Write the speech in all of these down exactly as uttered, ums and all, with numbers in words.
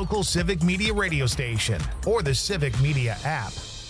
local Civic Media radio station or the Civic Media app.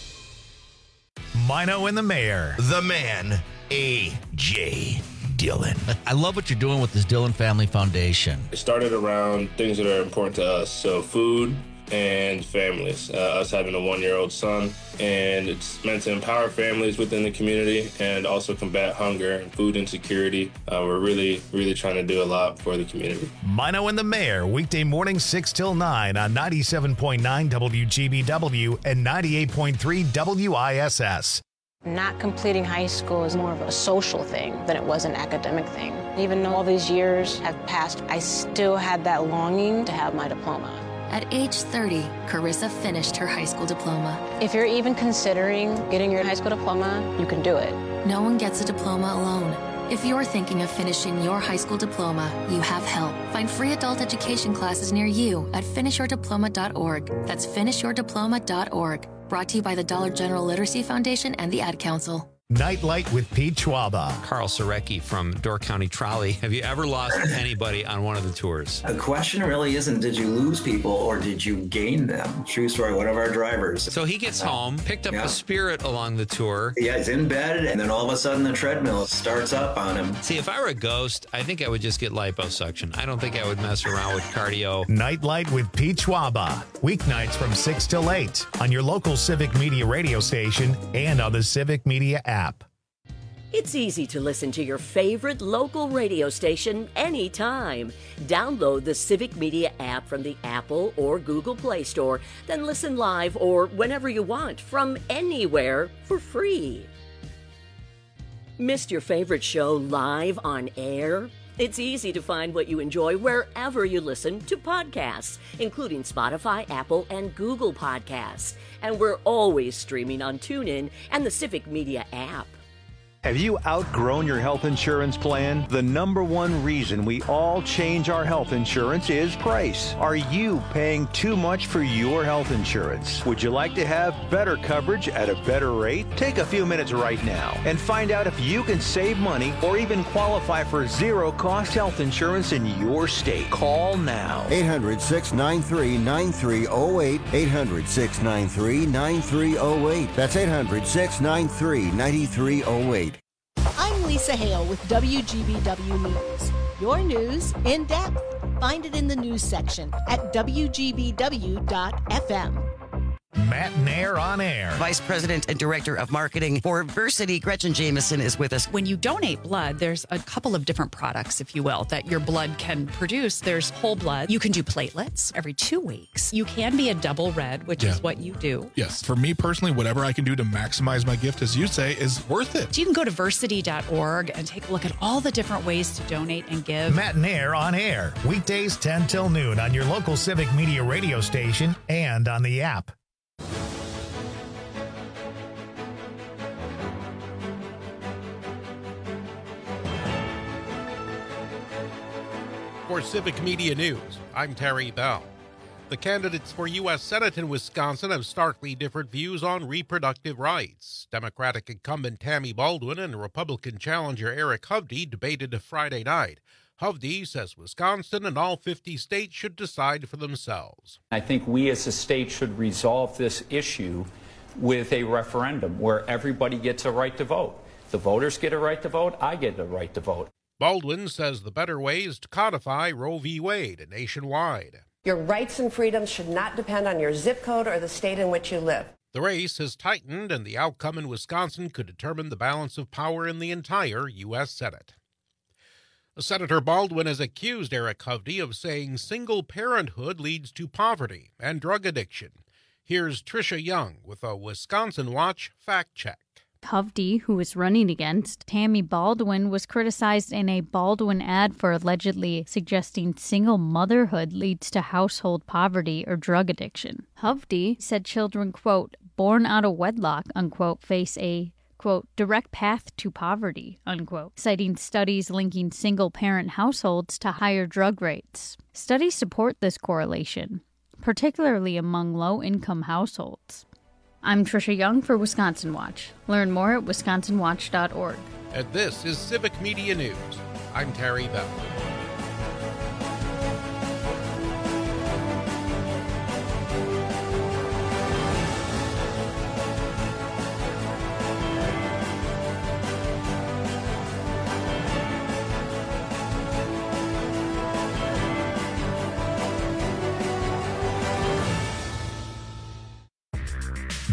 Mino and the Mayor. The man, A J Dillon. I love what you're doing with this Dillon Family Foundation. It started around things that are important to us, so food and families. Uh, us having a one-year-old son, and it's meant to empower families within the community and also combat hunger and food insecurity. Uh, we're really, really trying to do a lot for the community. Mino and the Mayor, weekday mornings six till nine on ninety-seven point nine W G B W and ninety-eight point three W I S S. Not completing high school is more of a social thing than it was an academic thing. Even though all these years have passed, I still had that longing to have my diploma. At age thirty, Carissa finished her high school diploma. If you're even considering getting your high school diploma, you can do it. No one gets a diploma alone. If you're thinking of finishing your high school diploma, you have help. Find free adult education classes near you at finish your diploma dot org. That's finish your diploma dot org. Brought to you by the Dollar General Literacy Foundation and the Ad Council. Nightlight with Pete Schwaba. Carl Sarecki from Door County Trolley. Have you ever lost anybody on one of the tours? The question really isn't did you lose people or did you gain them? True story, one of our drivers. So he gets home, picked up yeah. a Spirit along the tour. Yeah, he's in bed, and then all of a sudden the treadmill starts up on him. See, if I were a ghost, I think I would just get liposuction. I don't think I would mess around with cardio. Nightlight with Pete Schwaba. Weeknights from six till eight on your local Civic Media radio station and on the Civic Media app. It's easy to listen to your favorite local radio station anytime. Download the Civic Media app from the Apple or Google Play Store, then listen live or whenever you want from anywhere for free. Missed your favorite show live on air? It's easy to find what you enjoy wherever you listen to podcasts, including Spotify, Apple, and Google Podcasts. And we're always streaming on TuneIn and the Civic Media app. Have you outgrown your health insurance plan? The number one reason we all change our health insurance is price. Are you paying too much for your health insurance? Would you like to have better coverage at a better rate? Take a few minutes right now and find out if you can save money or even qualify for zero-cost health insurance in your state. Call now. eight hundred, six nine three, nine three zero eight. eight hundred, six nine three, nine three zero eight. That's eight hundred, six nine three, nine three zero eight. I'm Lisa Hale with W G B W News. Your news in depth. Find it in the news section at W G B W dot F M. Matt Nair on air. Vice President and Director of Marketing for Versity, Gretchen Jameson, is with us. When you donate blood, there's a couple of different products, if you will, that your blood can produce. There's whole blood. You can do platelets every two weeks. You can be a double red, which yeah. is what you do. Yes. For me personally, whatever I can do to maximize my gift, as you say, is worth it. So you can go to versity dot org and take a look at all the different ways to donate and give. Matt Nair on air. Weekdays ten till noon on your local Civic Media radio station and on the app. For Civic Media News, I'm Terry Bell. The candidates for U S Senate in Wisconsin have starkly different views on reproductive rights. Democratic incumbent Tammy Baldwin and Republican challenger Eric Hovde debated Friday night. Hovde says Wisconsin and all fifty states should decide for themselves. I think we as a state should resolve this issue with a referendum where everybody gets a right to vote. The voters get a right to vote, I get a right to vote. Baldwin says the better way is to codify Roe v. Wade nationwide. Your rights and freedoms should not depend on your zip code or the state in which you live. The race has tightened, and the outcome in Wisconsin could determine the balance of power in the entire U S Senate. Senator Baldwin has accused Eric Hovde of saying single parenthood leads to poverty and drug addiction. Here's Tricia Young with a Wisconsin Watch fact check. Hovde, who was running against Tammy Baldwin, was criticized in a Baldwin ad for allegedly suggesting single motherhood leads to household poverty or drug addiction. Hovde said children, quote, born out of wedlock, unquote, face a, quote, direct path to poverty, unquote, citing studies linking single-parent households to higher drug rates. Studies support this correlation, particularly among low-income households. I'm Tricia Young for Wisconsin Watch. Learn more at wisconsin watch dot org. And this is Civic Media News. I'm Terry Bell.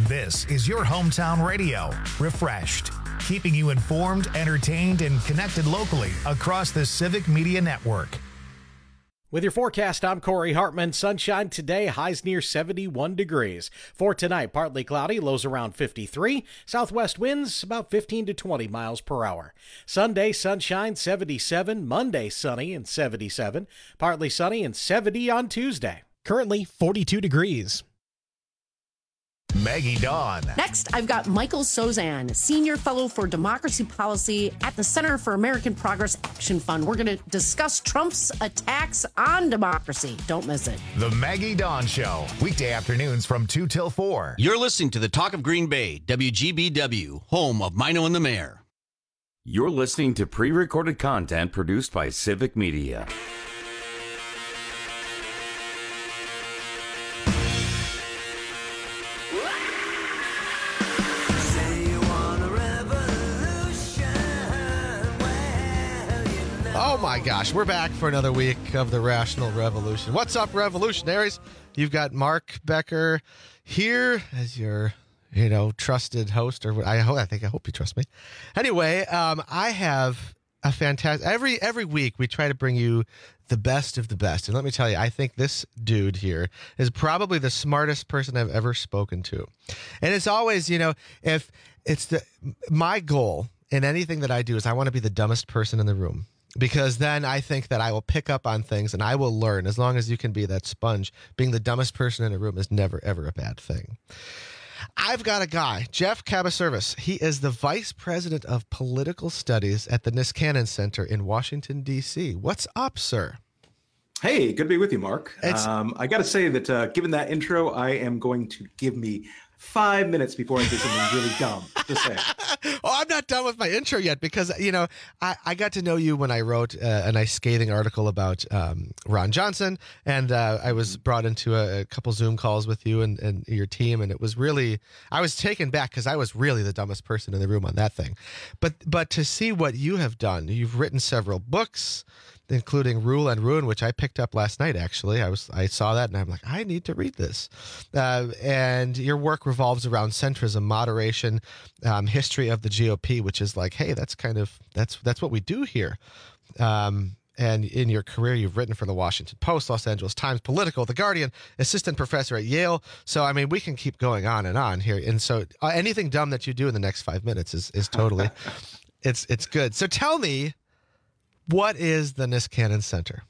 This is your hometown radio, Refreshed, keeping you informed, entertained, and connected locally across the Civic Media Network. With your forecast, I'm Corey Hartman. Sunshine today, highs near seventy-one degrees. For tonight, partly cloudy, lows around fifty-three. Southwest winds about fifteen to twenty miles per hour. Sunday, sunshine, seventy-seven. Monday, sunny and seventy-seven. Partly sunny and seventy on Tuesday. Currently forty-two degrees. Maggie Dawn. Next, I've got Michael Sozan, Senior Fellow for Democracy Policy at the Center for American Progress Action Fund. We're going to discuss Trump's attacks on democracy. Don't miss it. The Maggie Dawn Show, weekday afternoons from two till four. You're listening to the Talk of Green Bay, W G B W, home of Mino and the Mayor. You're listening to pre-recorded content produced by Civic Media. Oh my gosh, we're back for another week of the Rational Revolution. What's up, revolutionaries? You've got Mark Becker here as your, you know, trusted host, or I hope I think I hope you trust me. Anyway, um, I have a fantastic every every week we try to bring you the best of the best, and let me tell you, I think this dude here is probably the smartest person I've ever spoken to. And it's always, you know, if it's the my goal in anything that I do is I want to be the dumbest person in the room. Because then I think that I will pick up on things and I will learn. As long as you can be that sponge, being the dumbest person in a room is never, ever a bad thing. I've got a guy, Jeff Cabaservis. He is the Vice President of Political Studies at the Niskanen Center in Washington, D C. What's up, sir? Hey, good to be with you, Mark. Um, I got to say that uh, given that intro, I am going to give me five minutes before I do something really dumb. Just saying. Oh, I'm not done with my intro yet because, you know, I, I got to know you when I wrote uh, a nice scathing article about um, Ron Johnson, and uh, I was brought into a, a couple Zoom calls with you and, and your team, and it was really, I was taken back because I was really the dumbest person in the room on that thing. But but to see what you have done, you've written several books, including Rule and Ruin, which I picked up last night, actually. I was I saw that, and I'm like, I need to read this. Uh, and your work revolves around centrism, moderation, um, history of the G O P, which is like, hey, that's kind of, that's that's what we do here. Um, and in your career, you've written for the Washington Post, Los Angeles Times, Politico, The Guardian, assistant professor at Yale. So, I mean, we can keep going on and on here. And so uh, anything dumb that you do in the next five minutes is, is totally, it's it's good. So tell me, what is the Niskanen Center?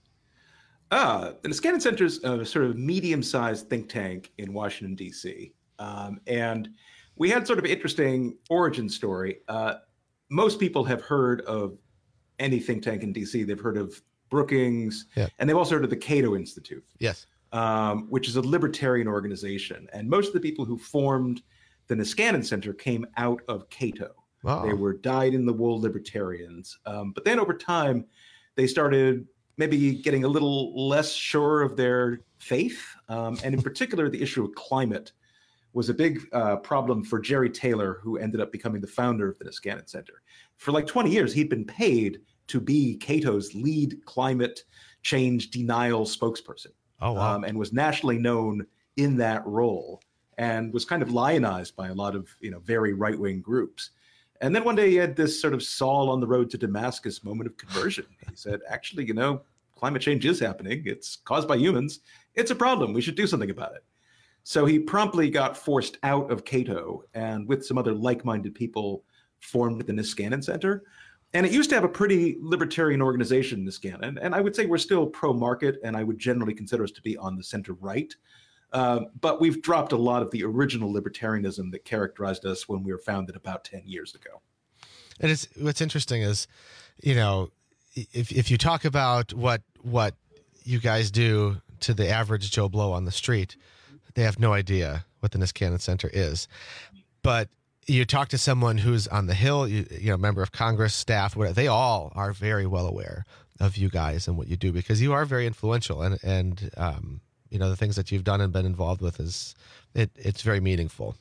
Uh, the Niskanen Center is a sort of medium-sized think tank in Washington, D C. Um, and we had sort of an interesting origin story. Uh, most people have heard of any think tank in D C. They've heard of Brookings, yeah. And they've also heard of the Cato Institute. Yes. Um, which is a libertarian organization. And most of the people who formed the Niskanen Center came out of Cato. Wow. They were dyed-in-the-wool libertarians. Um, but then over time, they started maybe getting a little less sure of their faith. Um, and in particular, the issue of climate was a big uh, problem for Jerry Taylor, who ended up becoming the founder of the Niskanen Center. For like twenty years, he'd been paid to be Cato's lead climate change denial spokesperson. Oh, wow. Um, and was nationally known in that role and was kind of lionized by a lot of, you know, very right-wing groups. And then one day he had this sort of Saul on the road to Damascus moment of conversion. He said, actually, you know, climate change is happening. It's caused by humans. It's a problem. We should do something about it. So he promptly got forced out of Cato and with some other like-minded people formed the Niskanen Center. And it used to have a pretty libertarian organization, Niskanen. And I would say we're still pro-market, and I would generally consider us to be on the center right. Uh, but we've dropped a lot of the original libertarianism that characterized us when we were founded about ten years ago. And it's, what's interesting is, you know, if if you talk about what what you guys do to the average Joe Blow on the street, they have no idea what the Niskanen Center is. But you talk to someone who's on the Hill, you, you know, member of Congress, staff, whatever, they all are very well aware of you guys and what you do because you are very influential and and um, you know, the things that you've done and been involved with is it, it's very meaningful.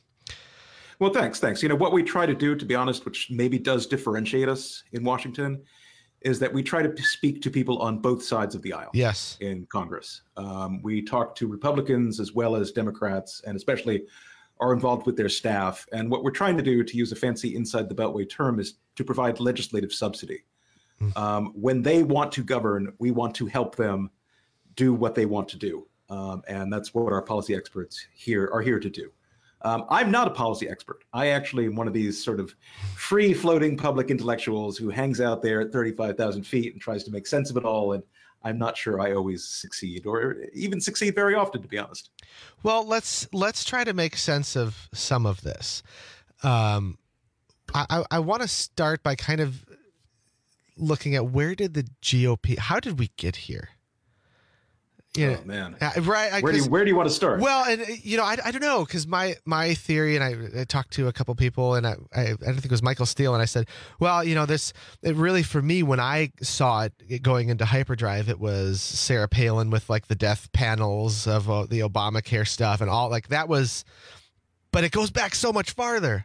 Well, thanks. Thanks. You know, what we try to do, to be honest, which maybe does differentiate us in Washington, is that we try to speak to people on both sides of the aisle. Yes. In Congress. Um, we talk to Republicans as well as Democrats, and especially are involved with their staff. And what we're trying to do, to use a fancy inside the Beltway term, is to provide legislative subsidy. Mm. Um, when they want to govern, we want to help them do what they want to do. Um, and that's what our policy experts here are here to do. Um, I'm not a policy expert. I actually am one of these sort of free-floating public intellectuals who hangs out there at thirty-five thousand feet and tries to make sense of it all. And I'm not sure I always succeed, or even succeed very often, to be honest. Well, let's let's try to make sense of some of this. Um, I, I, I want to start by kind of looking at, where did the G O P, how did we get here? Yeah, oh man, uh, right. I, where do you, where do you want to start? Well, and you know, I, I don't know, because my my theory, and I, I talked to a couple people, and I, I I think it was Michael Steele, and I said, well, you know, this it really, for me, when I saw it going into hyperdrive, it was Sarah Palin with like the death panels of uh, the Obamacare stuff and all, like that was, but it goes back so much farther.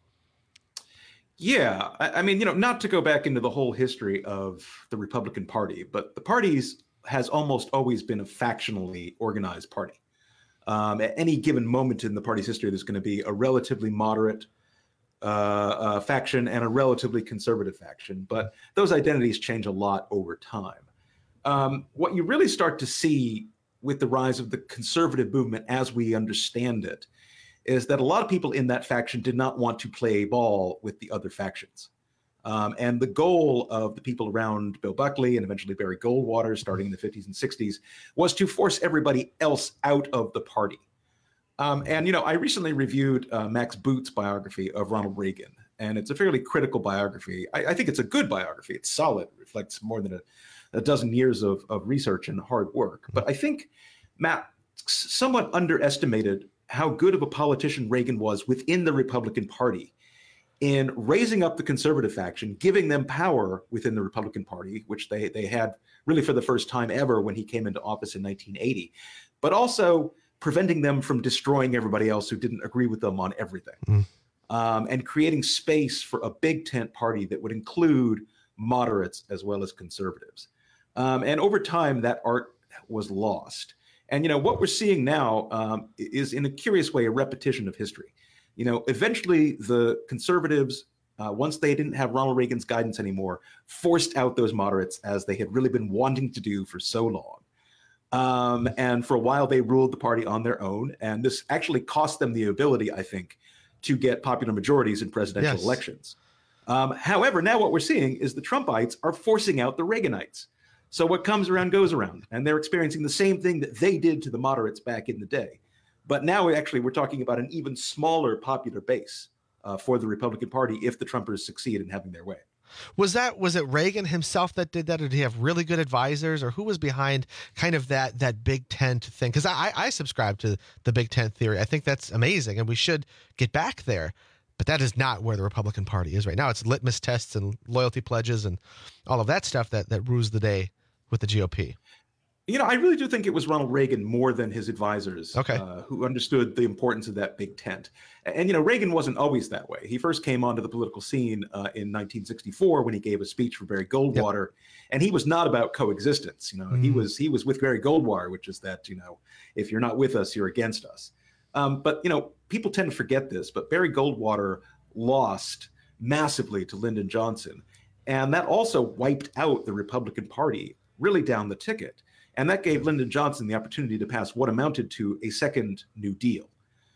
Yeah, I, I mean, you know, not to go back into the whole history of the Republican Party, but the party's has almost always been a factionally organized party. Um, at any given moment in the party's history, there's going to be a relatively moderate uh, uh, faction and a relatively conservative faction, but those identities change a lot over time. Um, what you really start to see with the rise of the conservative movement as we understand it is that a lot of people in that faction did not want to play ball with the other factions. Um, and the goal of the people around Bill Buckley and eventually Barry Goldwater, starting in the fifties and sixties, was to force everybody else out of the party. Um, and, you know, I recently reviewed uh, Max Boot's biography of Ronald Reagan, and it's a fairly critical biography. I, I think it's a good biography. It's solid. It reflects more than a, a dozen years of, of research and hard work. But I think Matt somewhat underestimated how good of a politician Reagan was within the Republican Party, in raising up the conservative faction, giving them power within the Republican Party, which they, they had really for the first time ever when he came into office in nineteen eighty, but also preventing them from destroying everybody else who didn't agree with them on everything, mm. um, and creating space for a big tent party that would include moderates as well as conservatives. Um, and over time, that art was lost. And, you know, what we're seeing now um, is, in a curious way, a repetition of history. You know, eventually the conservatives, uh, once they didn't have Ronald Reagan's guidance anymore, forced out those moderates, as they had really been wanting to do for so long. Um, and for a while, they ruled the party on their own. And this actually cost them the ability, I think, to get popular majorities in presidential yes. elections. Um, however, now what we're seeing is the Trumpites are forcing out the Reaganites. So what comes around goes around. And they're experiencing the same thing that they did to the moderates back in the day. But now, actually, we're talking about an even smaller popular base uh, for the Republican Party if the Trumpers succeed in having their way. Was that was it Reagan himself that did that, or did he have really good advisors, or who was behind kind of that that big tent thing? Because I, I subscribe to the big tent theory. I think that's amazing, and we should get back there. But that is not where the Republican Party is right now. It's litmus tests and loyalty pledges and all of that stuff that that rules the day with the G O P. You know, I really do think it was Ronald Reagan more than his advisors okay. uh, who understood the importance of that big tent. And, you know, Reagan wasn't always that way. He first came onto the political scene uh, in nineteen sixty-four when he gave a speech for Barry Goldwater. Yep. And he was not about coexistence. You know, mm. he was he was with Barry Goldwater, which is that, you know, if you're not with us, you're against us. Um, but, you know, people tend to forget this. But Barry Goldwater lost massively to Lyndon Johnson. And that also wiped out the Republican Party really down the ticket. And that gave Lyndon Johnson the opportunity to pass what amounted to a second New Deal.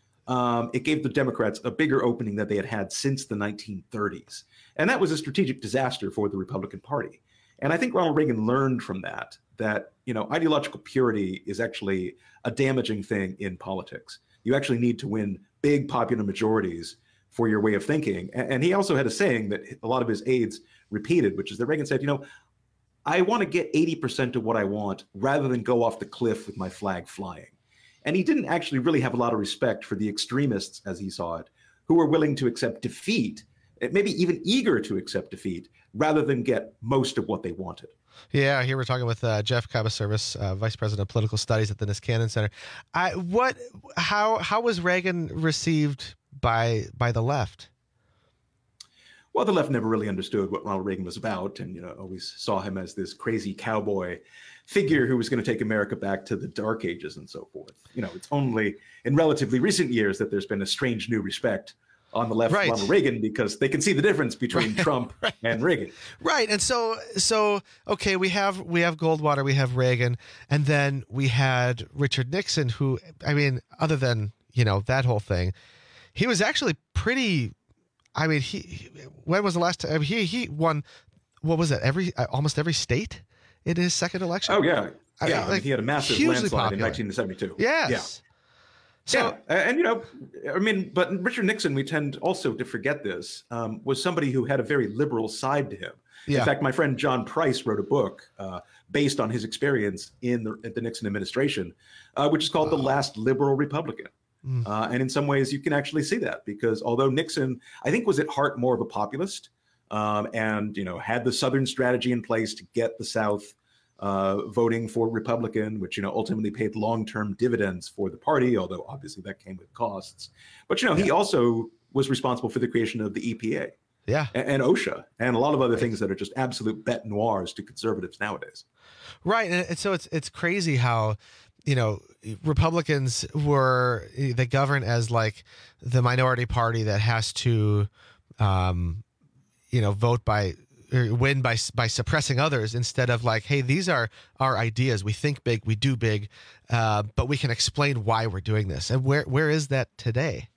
Um, it gave the Democrats a bigger opening than they had had since the nineteen thirties. And that was a strategic disaster for the Republican Party. And I think Ronald Reagan learned from that, that, you know, ideological purity is actually a damaging thing in politics. You actually need to win big popular majorities for your way of thinking. And, and he also had a saying that a lot of his aides repeated, which is that Reagan said, you know, I want to get eighty percent of what I want rather than go off the cliff with my flag flying. And he didn't actually really have a lot of respect for the extremists, as he saw it, who were willing to accept defeat, maybe even eager to accept defeat, rather than get most of what they wanted. Yeah, here we're talking with uh, Jeff Cabaservice, uh, Vice President of Political Studies at the Niskanen Center. I, what, how, how was Reagan received by by the left? Well, the left never really understood what Ronald Reagan was about, and, you know, always saw him as this crazy cowboy figure who was going to take America back to the dark ages and so forth. You know, it's only in relatively recent years that there's been a strange new respect on the left, Right. Ronald Reagan, because they can see the difference between Right. Trump Right. and Reagan. Right. And so so okay, we have we have Goldwater, we have Reagan, and then we had Richard Nixon, who, I mean, other than, you know, that whole thing, he was actually pretty I mean, he when was the last time he he won what was it? Every uh, almost every state in his second election? Oh yeah. I Yeah, mean, I mean, like, he had a massive hugely landslide popular. in nineteen seventy-two. Yes. Yeah. So, yeah, and you know, I mean, but Richard Nixon, we tend also to forget this, um, was somebody who had a very liberal side to him. Yeah. In fact, my friend John Price wrote a book uh, based on his experience in the, in the Nixon administration, uh, which is called The Last Liberal Republican. Mm. Uh, and in some ways, you can actually see that, because although Nixon, I think, was at heart more of a populist, um, and you know, had the Southern strategy in place to get the South uh, voting for Republican, which, you know, ultimately paid long-term dividends for the party, although obviously that came with costs. But, you know, he also was responsible for the creation of the E P A. Yeah. And, and OSHA, and a lot of other things that are just absolute bête noirs to conservatives nowadays. Right. And, and so it's it's crazy how, you know, Republicans were, they govern as like the minority party that has to, um, you know, vote by, or win by by suppressing others, instead of like, hey, these are our ideas. We think big, we do big, uh, but we can explain why we're doing this. And where where is that today?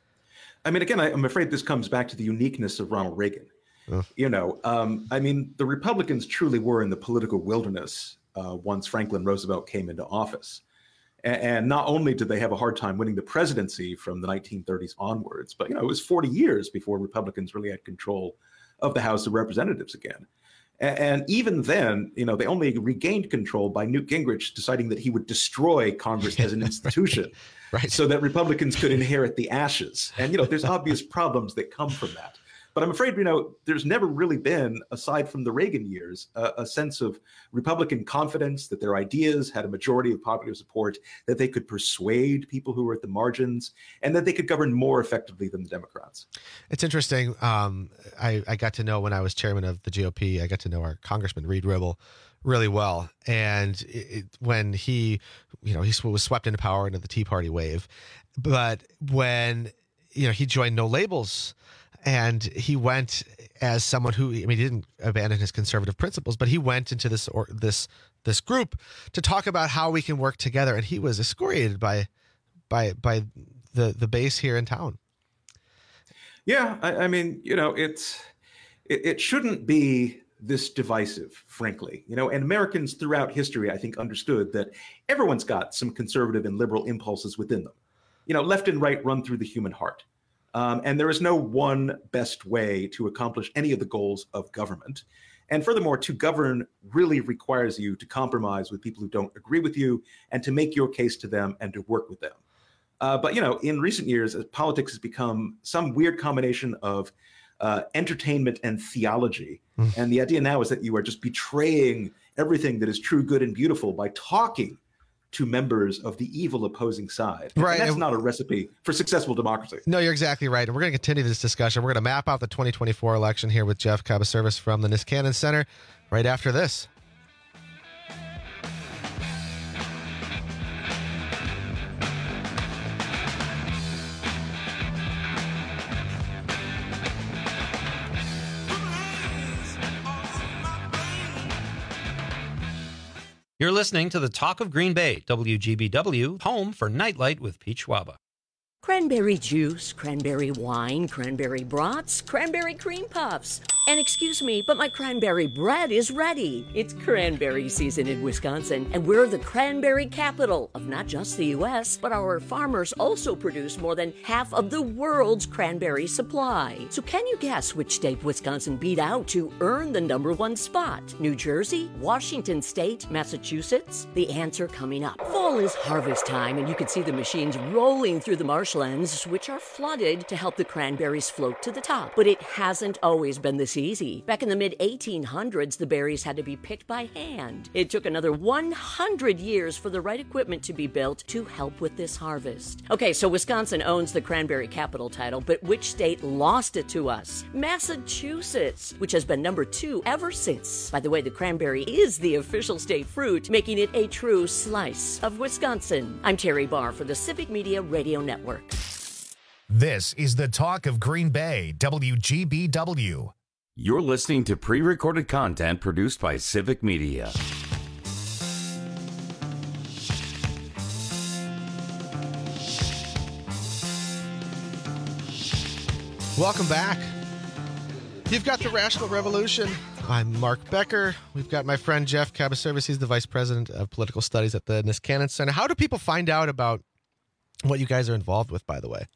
I mean, again, I, I'm afraid this comes back to the uniqueness of Ronald Reagan. You know, um, I mean, the Republicans truly were in the political wilderness uh, once Franklin Roosevelt came into office. A- and not only did they have a hard time winning the presidency from the nineteen thirties onwards, but, you know, it was forty years before Republicans really had control of the House of Representatives again. A- And even then, you know, they only regained control by Newt Gingrich deciding that he would destroy Congress as an institution, right, so that Republicans could inherit the ashes. And, you know, there's obvious problems that come from that. But I'm afraid, you know, there's never really been, aside from the Reagan years, a, a sense of Republican confidence that their ideas had a majority of popular support, that they could persuade people who were at the margins, and that they could govern more effectively than the Democrats. It's interesting. Um, I, I got to know, when I was chairman of the G O P, I got to know our Congressman Reed Ribble really well. And it, it, when he, you know, he was swept into power into the Tea Party wave, but when, you know, he joined No Labels, and he went as someone who, I mean, he didn't abandon his conservative principles, but he went into this or this this group to talk about how we can work together. And he was excoriated by by by the the base here in town. Yeah, I, I mean, you know, it's it, it shouldn't be this divisive, frankly. You know, and Americans throughout history, I think, understood that everyone's got some conservative and liberal impulses within them. You know, left and right run through the human heart. Um, and there is no one best way to accomplish any of the goals of government. And furthermore, to govern really requires you to compromise with people who don't agree with you, and to make your case to them and to work with them. Uh, but, you know, in recent years, politics has become some weird combination of uh, entertainment and theology. Mm. And the idea now is that you are just betraying everything that is true, good, and beautiful by talking to members of the evil opposing side. Right. And that's and, not a recipe for successful democracy. No, you're exactly right. And we're going to continue this discussion. We're going to map out the twenty twenty-four election here with Jeff Cabaservis from the Niskanen Center right after this. You're listening to the Talk of Green Bay, W G B W, home for Nightlight with Pete Schwaba. Cranberry juice, cranberry wine, cranberry brats, cranberry cream puffs. And excuse me, but my cranberry bread is ready. It's cranberry season in Wisconsin, and we're the cranberry capital of not just the U S, but our farmers also produce more than half of the world's cranberry supply. So can you guess which state Wisconsin beat out to earn the number one spot? New Jersey, Washington State, Massachusetts? The answer coming up. Fall is harvest time, and you can see the machines rolling through the marshlands, which are flooded to help the cranberries float to the top. But it hasn't always been this easy. Back in the mid eighteen hundreds, the berries had to be picked by hand. It took another one hundred years for the right equipment to be built to help with this harvest. Okay, so Wisconsin owns the cranberry capital title, but which state lost it to us? Massachusetts, which has been number two ever since. By the way, the cranberry is the official state fruit, making it a true slice of Wisconsin. I'm Terry Barr for the Civic Media Radio Network. This is the talk of Green Bay, W G B W. You're listening to pre-recorded content produced by Civic Media. Welcome back. You've got the Rational Revolution. I'm Mark Becker. We've got my friend Jeff Cabaservice. He's the Vice President of Political Studies at the Niskanen Center. How do people find out about what you guys are involved with, by the way?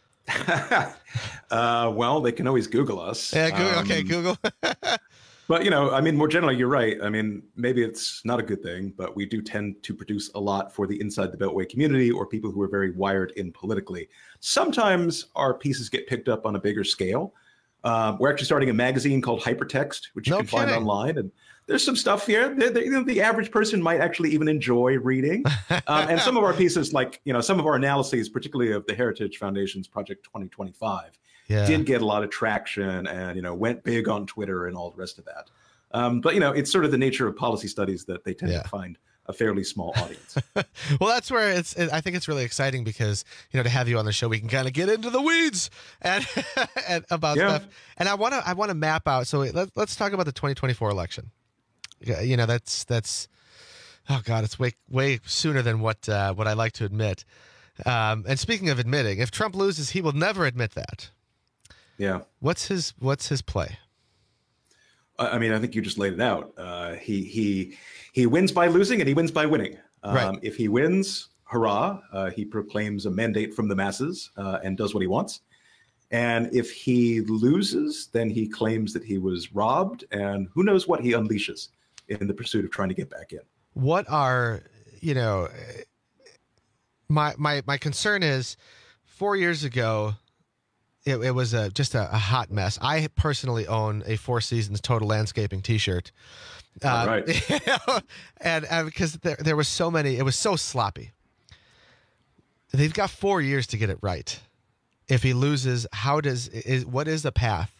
uh, well, they can always Google us. Yeah, Google, um, okay, Google. But, you know, I mean, more generally, you're right. I mean, maybe it's not a good thing, but we do tend to produce a lot for the Inside the Beltway community or people who are very wired in politically. Sometimes our pieces get picked up on a bigger scale. Um, we're actually starting a magazine called Hypertext, which you No can kidding. find online. And there's some stuff here that that, you know, the average person might actually even enjoy reading. Um, and some of our pieces, like, you know, some of our analyses, particularly of the Heritage Foundation's Project twenty twenty-five, Yeah. did get a lot of traction and, you know, went big on Twitter and all the rest of that. Um, but, you know, it's sort of the nature of policy studies that they tend Yeah. to find a fairly small audience. Well, that's where it's. I think it's really exciting because, you know, to have you on the show, we can kind of get into the weeds and, and about Yeah. stuff. And I want to. I want to map out. So let, let's talk about the twenty twenty-four election. Yeah, You know, that's that's. Oh God, it's way way sooner than what uh, what I like to admit. Um, and speaking of admitting, if Trump loses, he will never admit that. Yeah. What's his What's his play? I I mean, I think you just laid it out. Uh, he he he wins by losing, and he wins by winning. Um, Right. If he wins, hurrah! Uh, he proclaims a mandate from the masses uh, and does what he wants. And if he loses, then he claims that he was robbed, and who knows what he unleashes in the pursuit of trying to get back in. What are you know? My my my concern is, four years ago, it, it was a just a, a hot mess. I personally own a Four Seasons Total Landscaping T-shirt. All Um, right. you know, and, and because there there was so many, it was so sloppy. They've got four years to get it right. If he loses, how does is what is the path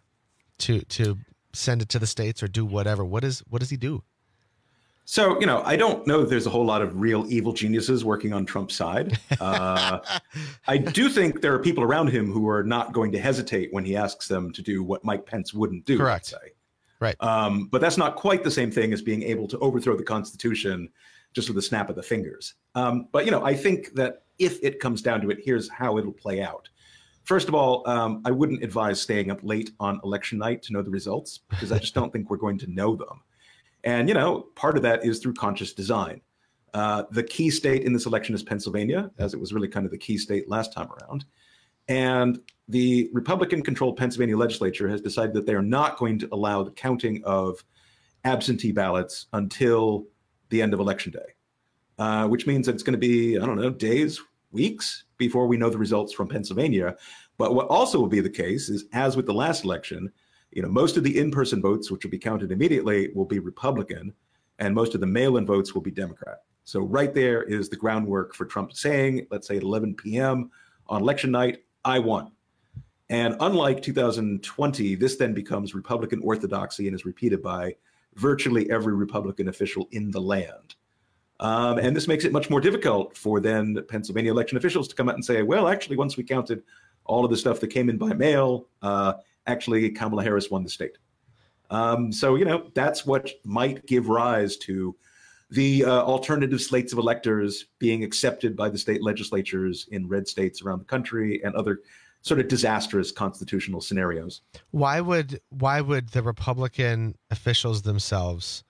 to to send it to the states or do whatever? What is what does he do? So, you know, I don't know that there's a whole lot of real evil geniuses working on Trump's side. Uh, I do think there are people around him who are not going to hesitate when he asks them to do what Mike Pence wouldn't do. Correct. Let's say. Right. Um, but that's not quite the same thing as being able to overthrow the Constitution just with a snap of the fingers. Um, but, you know, I think that if it comes down to it, here's how it'll play out. First of all, um, I wouldn't advise staying up late on election night to know the results, because I just don't think we're going to know them. And, you know, part of that is through conscious design. Uh, the key state in this election is Pennsylvania, as it was really kind of the key state last time around. And the Republican-controlled Pennsylvania legislature has decided that they are not going to allow the counting of absentee ballots until the end of Election Day, uh, which means that it's going to be, I don't know, days, weeks before we know the results from Pennsylvania. But what also will be the case is, as with the last election, you know, most of the in-person votes, which will be counted immediately, will be Republican, and most of the mail-in votes will be Democrat. So right there is the groundwork for Trump saying, let's say at eleven p.m. on election night, I won. And unlike two thousand twenty, this then becomes Republican orthodoxy and is repeated by virtually every Republican official in the land. Um, and this makes it much more difficult for then Pennsylvania election officials to come out and say, well, actually, once we counted all of the stuff that came in by mail, uh, actually, Kamala Harris won the state. Um, so, you know, that's what might give rise to the uh, alternative slates of electors being accepted by the state legislatures in red states around the country and other sort of disastrous constitutional scenarios. Why would why would the Republican officials themselves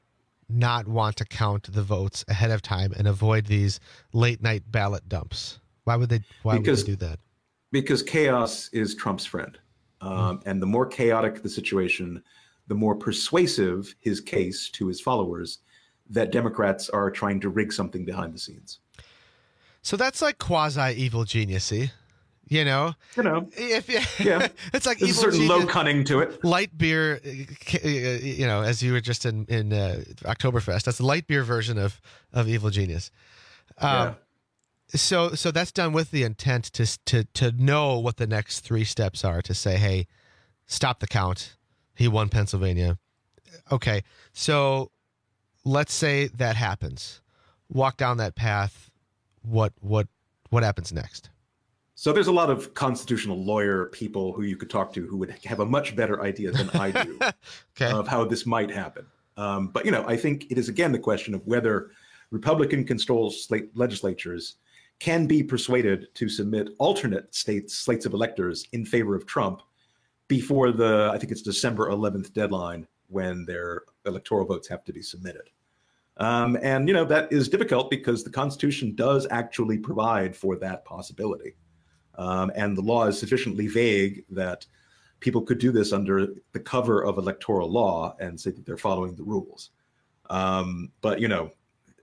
not want to count the votes ahead of time and avoid these late night ballot dumps? Why would they why Because- would they do that? Because chaos is Trump's friend. Um, Mm. And the more chaotic the situation, the more persuasive his case to his followers that Democrats are trying to rig something behind the scenes. So that's like quasi evil geniusy. You know, you know, if yeah, it's like there's a evil certain genius, low cunning to it. Light beer, you know, as you were just in in uh, Oktoberfest. That's the light beer version of of Evil Genius. Um, Yeah. So so that's done with the intent to to to know what the next three steps are. To say, hey, stop the count. He won Pennsylvania. Okay, so let's say that happens. Walk down that path. What what what happens next? So there's a lot of constitutional lawyer people who you could talk to who would have a much better idea than I do okay. of how this might happen. Um, but, you know, I think it is, again, the question of whether Republican-controlled slate legislatures can be persuaded to submit alternate states, slates of electors in favor of Trump before the, I think it's December eleventh deadline when their electoral votes have to be submitted. Um, and, you know, that is difficult because the Constitution does actually provide for that possibility. Um, and the law is sufficiently vague that people could do this under the cover of electoral law and say that they're following the rules. Um, but, you know,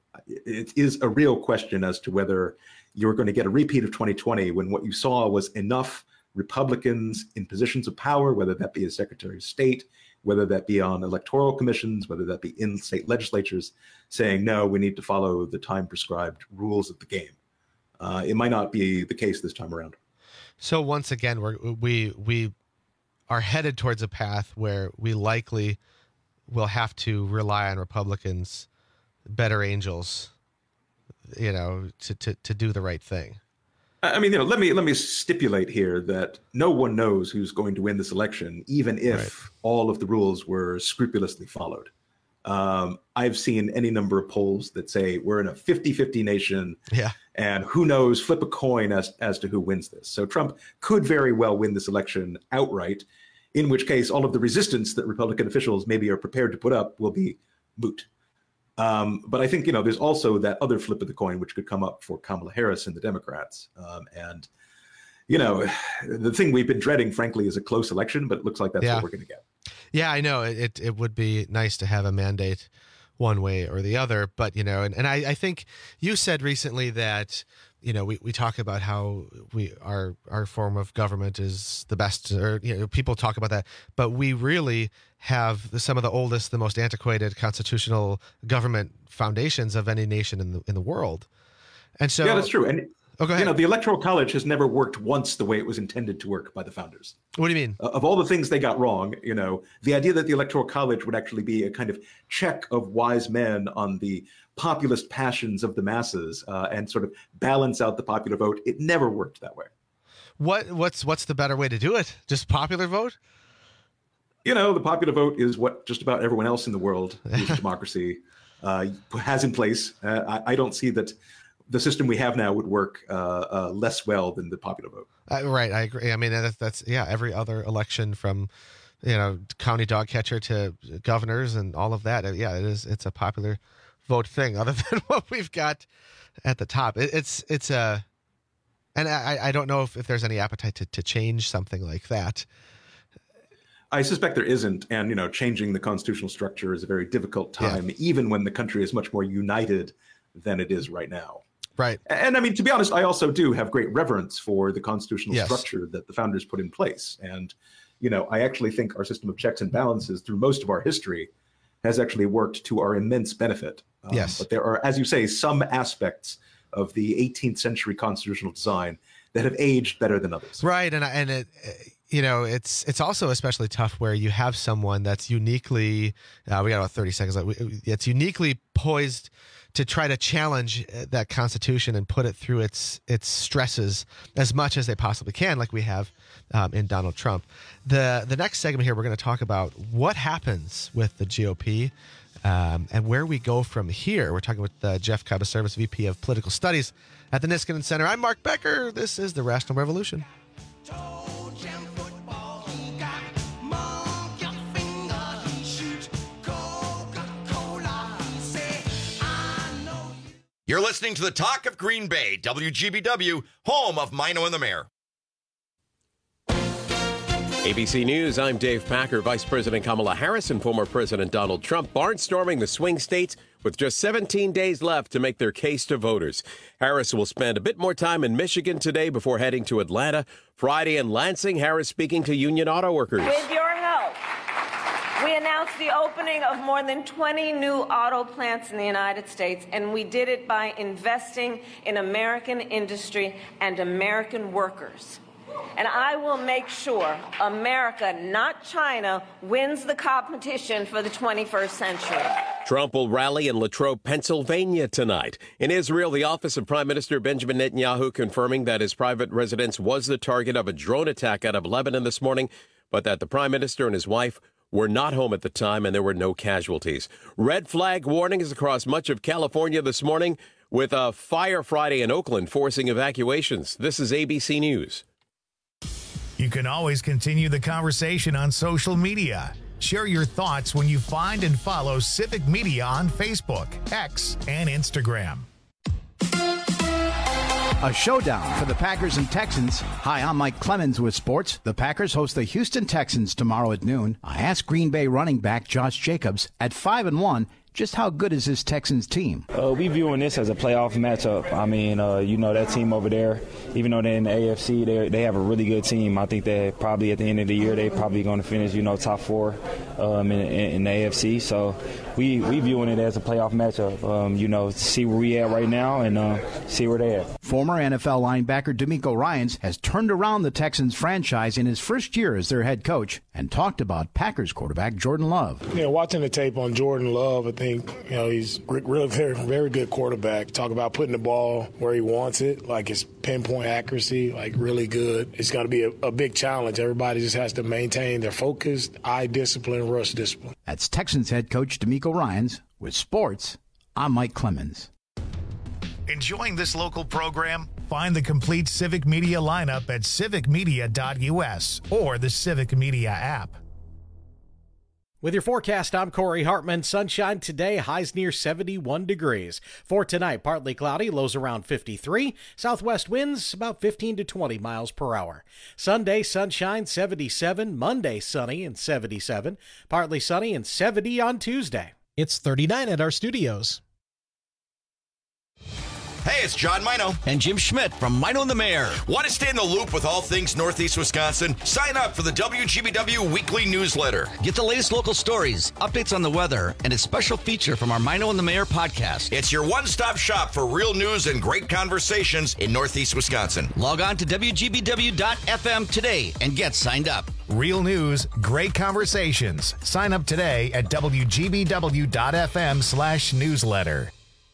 it is a real question as to whether you're going to get a repeat of twenty twenty when what you saw was enough Republicans in positions of power, whether that be as Secretary of State, whether that be on electoral commissions, whether that be in state legislatures, saying, no, we need to follow the time prescribed rules of the game. Uh, it might not be the case this time around. So once again, we're, we we are headed towards a path where we likely will have to rely on Republicans, better angels, you know, to, to, to do the right thing. I mean, you know, let me let me stipulate here that no one knows who's going to win this election, even if right. all of the rules were scrupulously followed. Um, I've seen any number of polls that say we're in a fifty-fifty nation, yeah, and who knows, flip a coin as as to who wins this. So Trump could very well win this election outright, in which case all of the resistance that Republican officials maybe are prepared to put up will be moot. Um, but I think, you know, there's also that other flip of the coin which could come up for Kamala Harris and the Democrats. Um, and, you know, the thing we've been dreading, frankly, is a close election, but it looks like that's yeah. what we're going to get. Yeah, I know. It it would be nice to have a mandate one way or the other. But, you know, and, and I, I think you said recently that, you know, we, we talk about how we our our form of government is the best, or, you know, people talk about that. But we really have some of the oldest, the most antiquated constitutional government foundations of any nation in the in the world. And so, yeah, that's true. And oh, go ahead. You know, the Electoral College has never worked once the way it was intended to work by the founders. What do you mean? Uh, of all the things they got wrong, you know, the idea that the Electoral College would actually be a kind of check of wise men on the populist passions of the masses uh, and sort of balance out the popular vote, it never worked that way. What what's what's the better way to do it? Just popular vote? You know, the popular vote is what just about everyone else in the world who's a democracy uh, has in place. Uh, I, I don't see that the system we have now would work uh, uh, less well than the popular vote. Uh, right, I agree. I mean, that's, that's yeah. Every other election, from you know county dog catcher to governors and all of that, yeah, it is. It's a popular vote thing. Other than what we've got at the top, it, it's it's a, and I, I don't know if, if there's any appetite to, to change something like that. I suspect there isn't, and you know, changing the constitutional structure is a very difficult time, yeah. even when the country is much more united than it is right now. Right. And I mean, to be honest, I also do have great reverence for the constitutional yes. structure that the founders put in place. And, you know, I actually think our system of checks and balances through most of our history has actually worked to our immense benefit. Um, yes. But there are, as you say, some aspects of the eighteenth century constitutional design that have aged better than others. Right. And, and it, you know, it's it's also especially tough where you have someone that's uniquely, uh, we got about thirty seconds left, it's uniquely poised to try to challenge that Constitution and put it through its its stresses as much as they possibly can, like we have um, in Donald Trump. The the next segment here, we're going to talk about what happens with the G O P um, and where we go from here. We're talking with uh, Jeff Cabaservis, V P of Political Studies at the Niskanen Center. I'm Mark Becker. This is The Rational Revolution. You're listening to the Talk of Green Bay, W G B W, home of Mino and the Mayor. A B C News, I'm Dave Packer. Vice President Kamala Harris and former President Donald Trump barnstorming the swing states with just seventeen days left to make their case to voters. Harris will spend a bit more time in Michigan today before heading to Atlanta. Friday in Lansing, Harris speaking to union auto workers. With your help, we announced the opening of more than twenty new auto plants in the United States, and we did it by investing in American industry and American workers. And I will make sure America, not China, wins the competition for the twenty-first century. Trump will rally in Latrobe, Pennsylvania tonight. In Israel, the office of Prime Minister Benjamin Netanyahu confirming that his private residence was the target of a drone attack out of Lebanon this morning, but that the Prime Minister and his wife were not home at the time and there were no casualties. Red flag warnings across much of California this morning with a fire Friday in Oakland forcing evacuations. This is A B C News. You can always continue the conversation on social media. Share your thoughts when you find and follow Civic Media on Facebook, X, and Instagram. A showdown for the Packers and Texans. Hi, I'm Mike Clemens with sports. The Packers host the Houston Texans tomorrow at noon. I asked Green Bay running back Josh Jacobs at five and one. Just how good is this Texans team? Uh, we viewing this as a playoff matchup. I mean, uh, you know, that team over there, even though they're in the A F C, they they have a really good team. I think that probably at the end of the year, they're probably going to finish, you know, top four um, in, in the A F C. So we we viewing it as a playoff matchup. Um, you know, see where we at right now and uh, see where they at. Former N F L linebacker DeMeco Ryans has turned around the Texans franchise in his first year as their head coach and talked about Packers quarterback Jordan Love. Yeah, watching the tape on Jordan Love, I think, you know, he's really very, very good quarterback. Talk about putting the ball where he wants it, like his pinpoint accuracy, like really good. It's going to be a, a big challenge. Everybody just has to maintain their focus, eye discipline, rush discipline. That's Texans head coach DeMeco Ryans. With sports, I'm Mike Clemens. Enjoying this local program? Find the complete Civic Media lineup at civic media dot u s or the Civic Media app. With your forecast, I'm Corey Hartman. Sunshine today, highs near seventy-one degrees. For tonight, partly cloudy, lows around fifty-three. Southwest winds about fifteen to twenty miles per hour. Sunday, sunshine, seventy-seven. Monday, sunny and seventy-seven. Partly sunny and seventy on Tuesday. It's thirty-nine at our studios. Hey, it's John Mino. And Jim Schmidt from Mino and the Mayor. Want to stay in the loop with all things Northeast Wisconsin? Sign up for the W G B W weekly newsletter. Get the latest local stories, updates on the weather, and a special feature from our Mino and the Mayor podcast. It's your one-stop shop for real news and great conversations in Northeast Wisconsin. Log on to W G B W dot F M today and get signed up. Real news, great conversations. Sign up today at W G B W dot F M slash newsletter.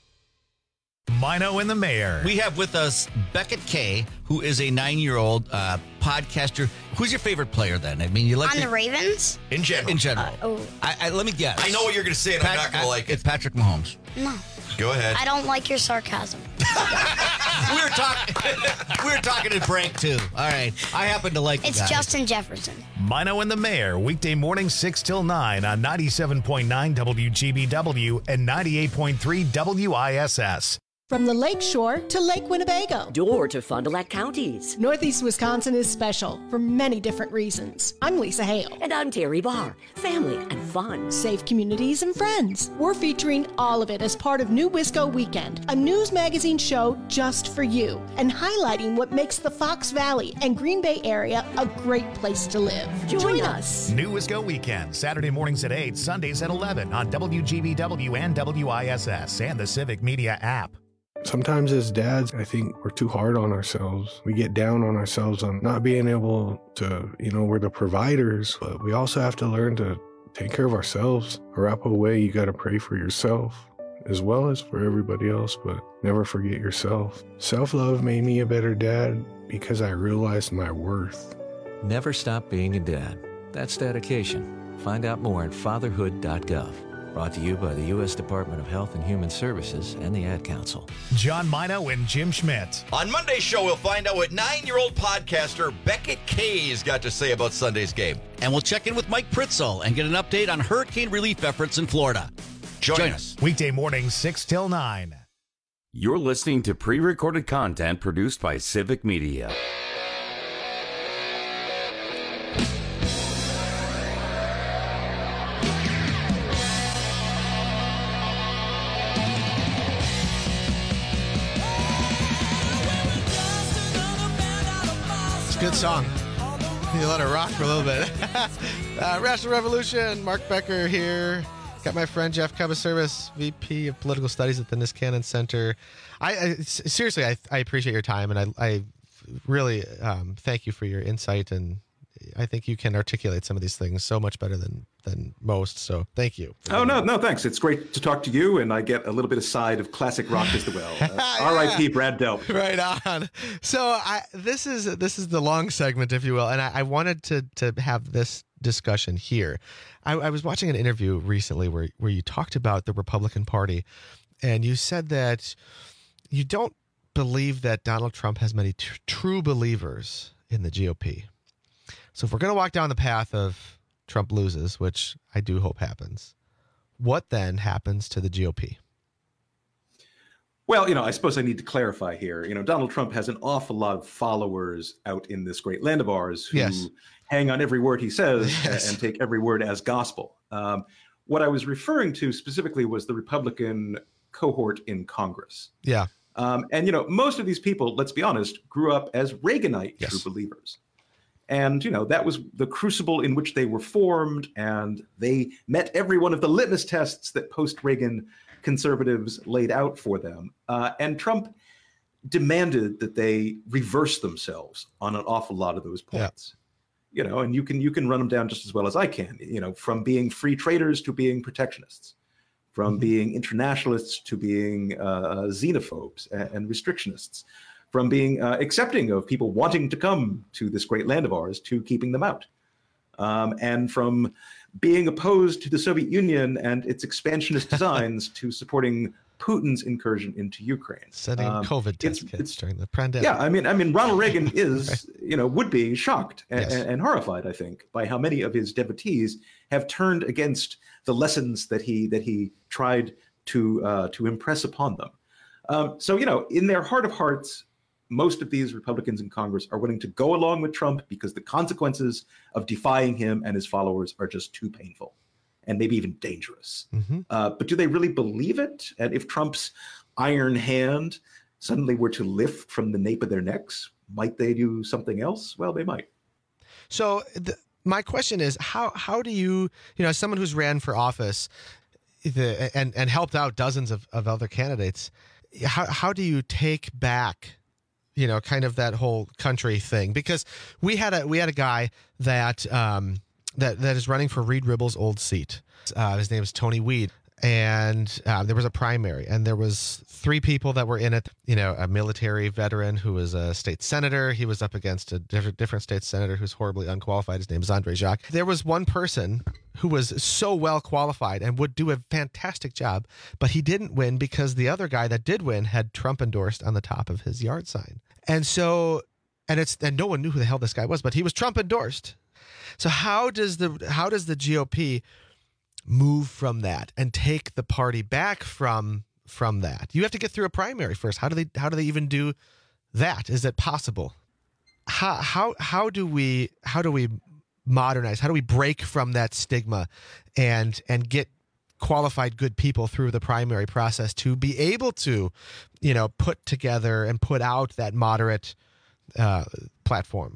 Mino and the Mayor. We have with us Beckett Kay, who is a nine-year-old uh, podcaster. Who's your favorite player then? I mean, you like on the, the Ravens? In general. In general. Uh, oh. I, I, let me guess. I know what you're going to say, and Pat- I'm not going to like it. It's Patrick Mahomes. No. Go ahead. I don't like your sarcasm. we were talking. we were talking to Frank too. All right. I happen to like. It's the guy. Justin Jefferson. Mino and the Mayor, weekday morning six till nine on ninety-seven point nine W G B W and ninety-eight point three W I S S. From the Lake Shore to Lake Winnebago. Door to Fond du Lac counties. Northeast Wisconsin is special for many different reasons. I'm Lisa Hale. And I'm Terry Barr. Family and fun. Safe communities and friends. We're featuring all of it as part of New Wisco Weekend, a news magazine show just for you, and highlighting what makes the Fox Valley and Green Bay area a great place to live. Join, Join us. us. New Wisco Weekend, Saturday mornings at eight, Sundays at eleven on W G B W and W I S S and the Civic Media app. Sometimes as dads, I think we're too hard on ourselves. We get down on ourselves on not being able to, you know, we're the providers, but we also have to learn to take care of ourselves. Arapaho way, you got to pray for yourself as well as for everybody else, but never forget yourself. Self-love made me a better dad because I realized my worth. Never stop being a dad. That's dedication. Find out more at fatherhood dot gov. Brought to you by the U S Department of Health and Human Services and the Ad Council. John Mino and Jim Schmidt. On Monday's show, we'll find out what nine-year-old podcaster Beckett Kay's got to say about Sunday's game. And we'll check in with Mike Pritzel and get an update on hurricane relief efforts in Florida. Join, Join us. Weekday mornings six till nine. You're listening to pre-recorded content produced by Civic Media. Good song. You let it rock for a little bit. uh, Rational Revolution, Mark Becker here. Got my friend Jeff Cubas-Service, V P of Political Studies at the Niskanen Center. I, I seriously, I, I appreciate your time, and I, I really um, thank you for your insight, and I think you can articulate some of these things so much better than than most. So thank you. Oh, no, no, thanks. It's great to talk to you, and I get a little bit of side of classic rock as well. Uh, yeah. R I P Brad Delp. Right on. So I, this is this is the long segment, if you will, and I, I wanted to to have this discussion here. I, I was watching an interview recently where where you talked about the Republican Party, and you said that you don't believe that Donald Trump has many tr- true believers in the G O P. So if we're going to walk down the path of Trump loses, which I do hope happens, what then happens to the G O P? Well, you know, I suppose I need to clarify here. You know, Donald Trump has an awful lot of followers out in this great land of ours who yes. hang on every word he says yes. and take every word as gospel. Um, what I was referring to specifically was the Republican cohort in Congress. Yeah. Um, and, you know, most of these people, let's be honest, grew up as Reaganite yes. true believers. And, you know, that was the crucible in which they were formed, and they met every one of the litmus tests that post-Reagan conservatives laid out for them. Uh, and Trump demanded that they reverse themselves on an awful lot of those points. Yeah. You know, and you can you can run them down just as well as I can, you know, from being free traders to being protectionists, from mm-hmm. being internationalists to being uh, xenophobes and, and restrictionists, from being uh, accepting of people wanting to come to this great land of ours to keeping them out, um, and from being opposed to the Soviet Union and its expansionist designs to supporting Putin's incursion into Ukraine. Sending um, COVID test kits it's, during the pandemic. Yeah, I mean, I mean, Ronald Reagan is, right. you know, would be shocked and, yes. and horrified, I think, by how many of his devotees have turned against the lessons that he that he tried to uh, to impress upon them. Um, so, you know, in their heart of hearts, most of these Republicans in Congress are willing to go along with Trump because the consequences of defying him and his followers are just too painful and maybe even dangerous. Mm-hmm. Uh, but do they really believe it? And if Trump's iron hand suddenly were to lift from the nape of their necks, might they do something else? Well, they might. So the, my question is, how how do you, you know, as someone who's ran for office the, and, and helped out dozens of, of other candidates, how how do you take back, you know, kind of that whole country thing? Because we had a we had a guy that um, that that is running for Reed Ribble's old seat. Uh, his name is Tony Weed, and uh, there was a primary, and there was three people that were in it. You know, a military veteran who was a state senator. He was up against a different different state senator who's horribly unqualified. His name is Andre Jacques. There was one person who was so well qualified and would do a fantastic job, but he didn't win because the other guy that did win had Trump endorsed on the top of his yard sign. And so, and it's, and no one knew who the hell this guy was, but he was Trump endorsed. So how does the, how does the G O P move from that and take the party back from, from that? You have to get through a primary first. How do they, how do they even do that? Is it possible? How, how, how do we, how do we modernize? How do we break from that stigma and, and get qualified good people through the primary process to be able to, you know, put together and put out that moderate uh, platform?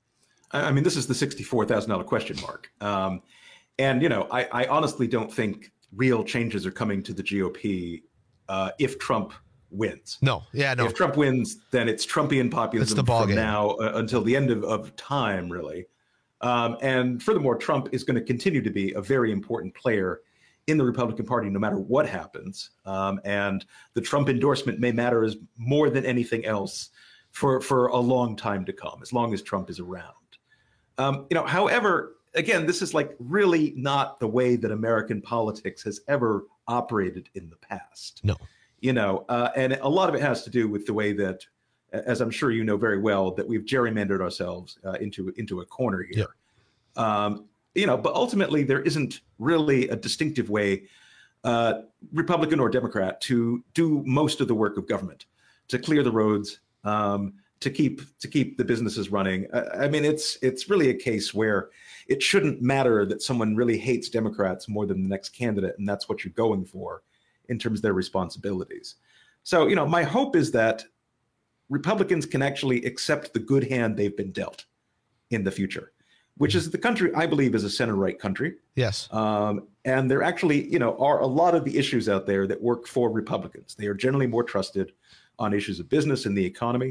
I mean, this is the sixty-four thousand dollars question mark. Um, and, you know, I, I honestly don't think real changes are coming to the G O P uh, if Trump wins. No. Yeah, no. If Trump wins, then it's Trumpian populism the ball from game. now uh, until the end of, of time, really. Um, and furthermore, Trump is going to continue to be a very important player in the Republican Party, no matter what happens. Um, and the Trump endorsement may matter as more than anything else for, for a long time to come, as long as Trump is around. Um, you know, however, again, this is like really not the way that American politics has ever operated in the past. No. You know, uh, and a lot of it has to do with the way that, as I'm sure you know very well, that we've gerrymandered ourselves uh, into into a corner here. Yeah. Um, you know, but ultimately there isn't really a distinctive way, uh, Republican or Democrat, to do most of the work of government, to clear the roads, um, to keep to keep the businesses running. I, I mean, it's it's really a case where it shouldn't matter that someone really hates Democrats more than the next candidate, and that's what you're going for in terms of their responsibilities. So, you know, my hope is that Republicans can actually accept the good hand they've been dealt in the future, which is the country I believe is a center-right country. Yes. Um, and there actually, you know, are a lot of the issues out there that work for Republicans. They are generally more trusted on issues of business and the economy.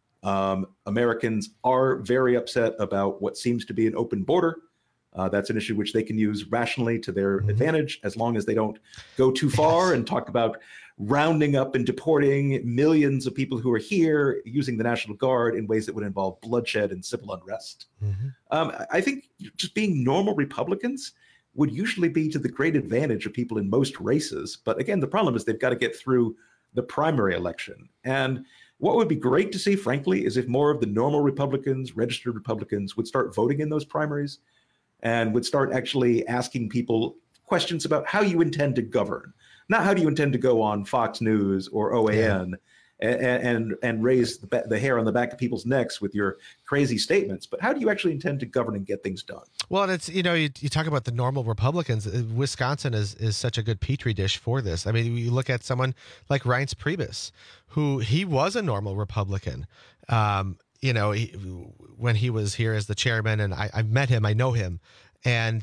Um, Americans are very upset about what seems to be an open border. Uh, that's an issue which they can use rationally to their mm-hmm. advantage, as long as they don't go too far yes. and talk about rounding up and deporting millions of people who are here using the National Guard in ways that would involve bloodshed and civil unrest. Mm-hmm. Um, I think just being normal Republicans would usually be to the great advantage of people in most races. But again, the problem is they've got to get through the primary election. And what would be great to see, frankly, is if more of the normal Republicans, registered Republicans, would start voting in those primaries and would start actually asking people questions about how you intend to govern. Not how do you intend to go on Fox News or O A N yeah. and, and and raise the, the hair on the back of people's necks with your crazy statements, but how do you actually intend to govern and get things done? Well, and it's, you know, you, you talk about the normal Republicans. Wisconsin is is such a good petri dish for this. I mean, you look at someone like Reince Priebus, who he was a normal Republican. Um, you know, he, when he was here as the chairman, and I, I met him, I know him, and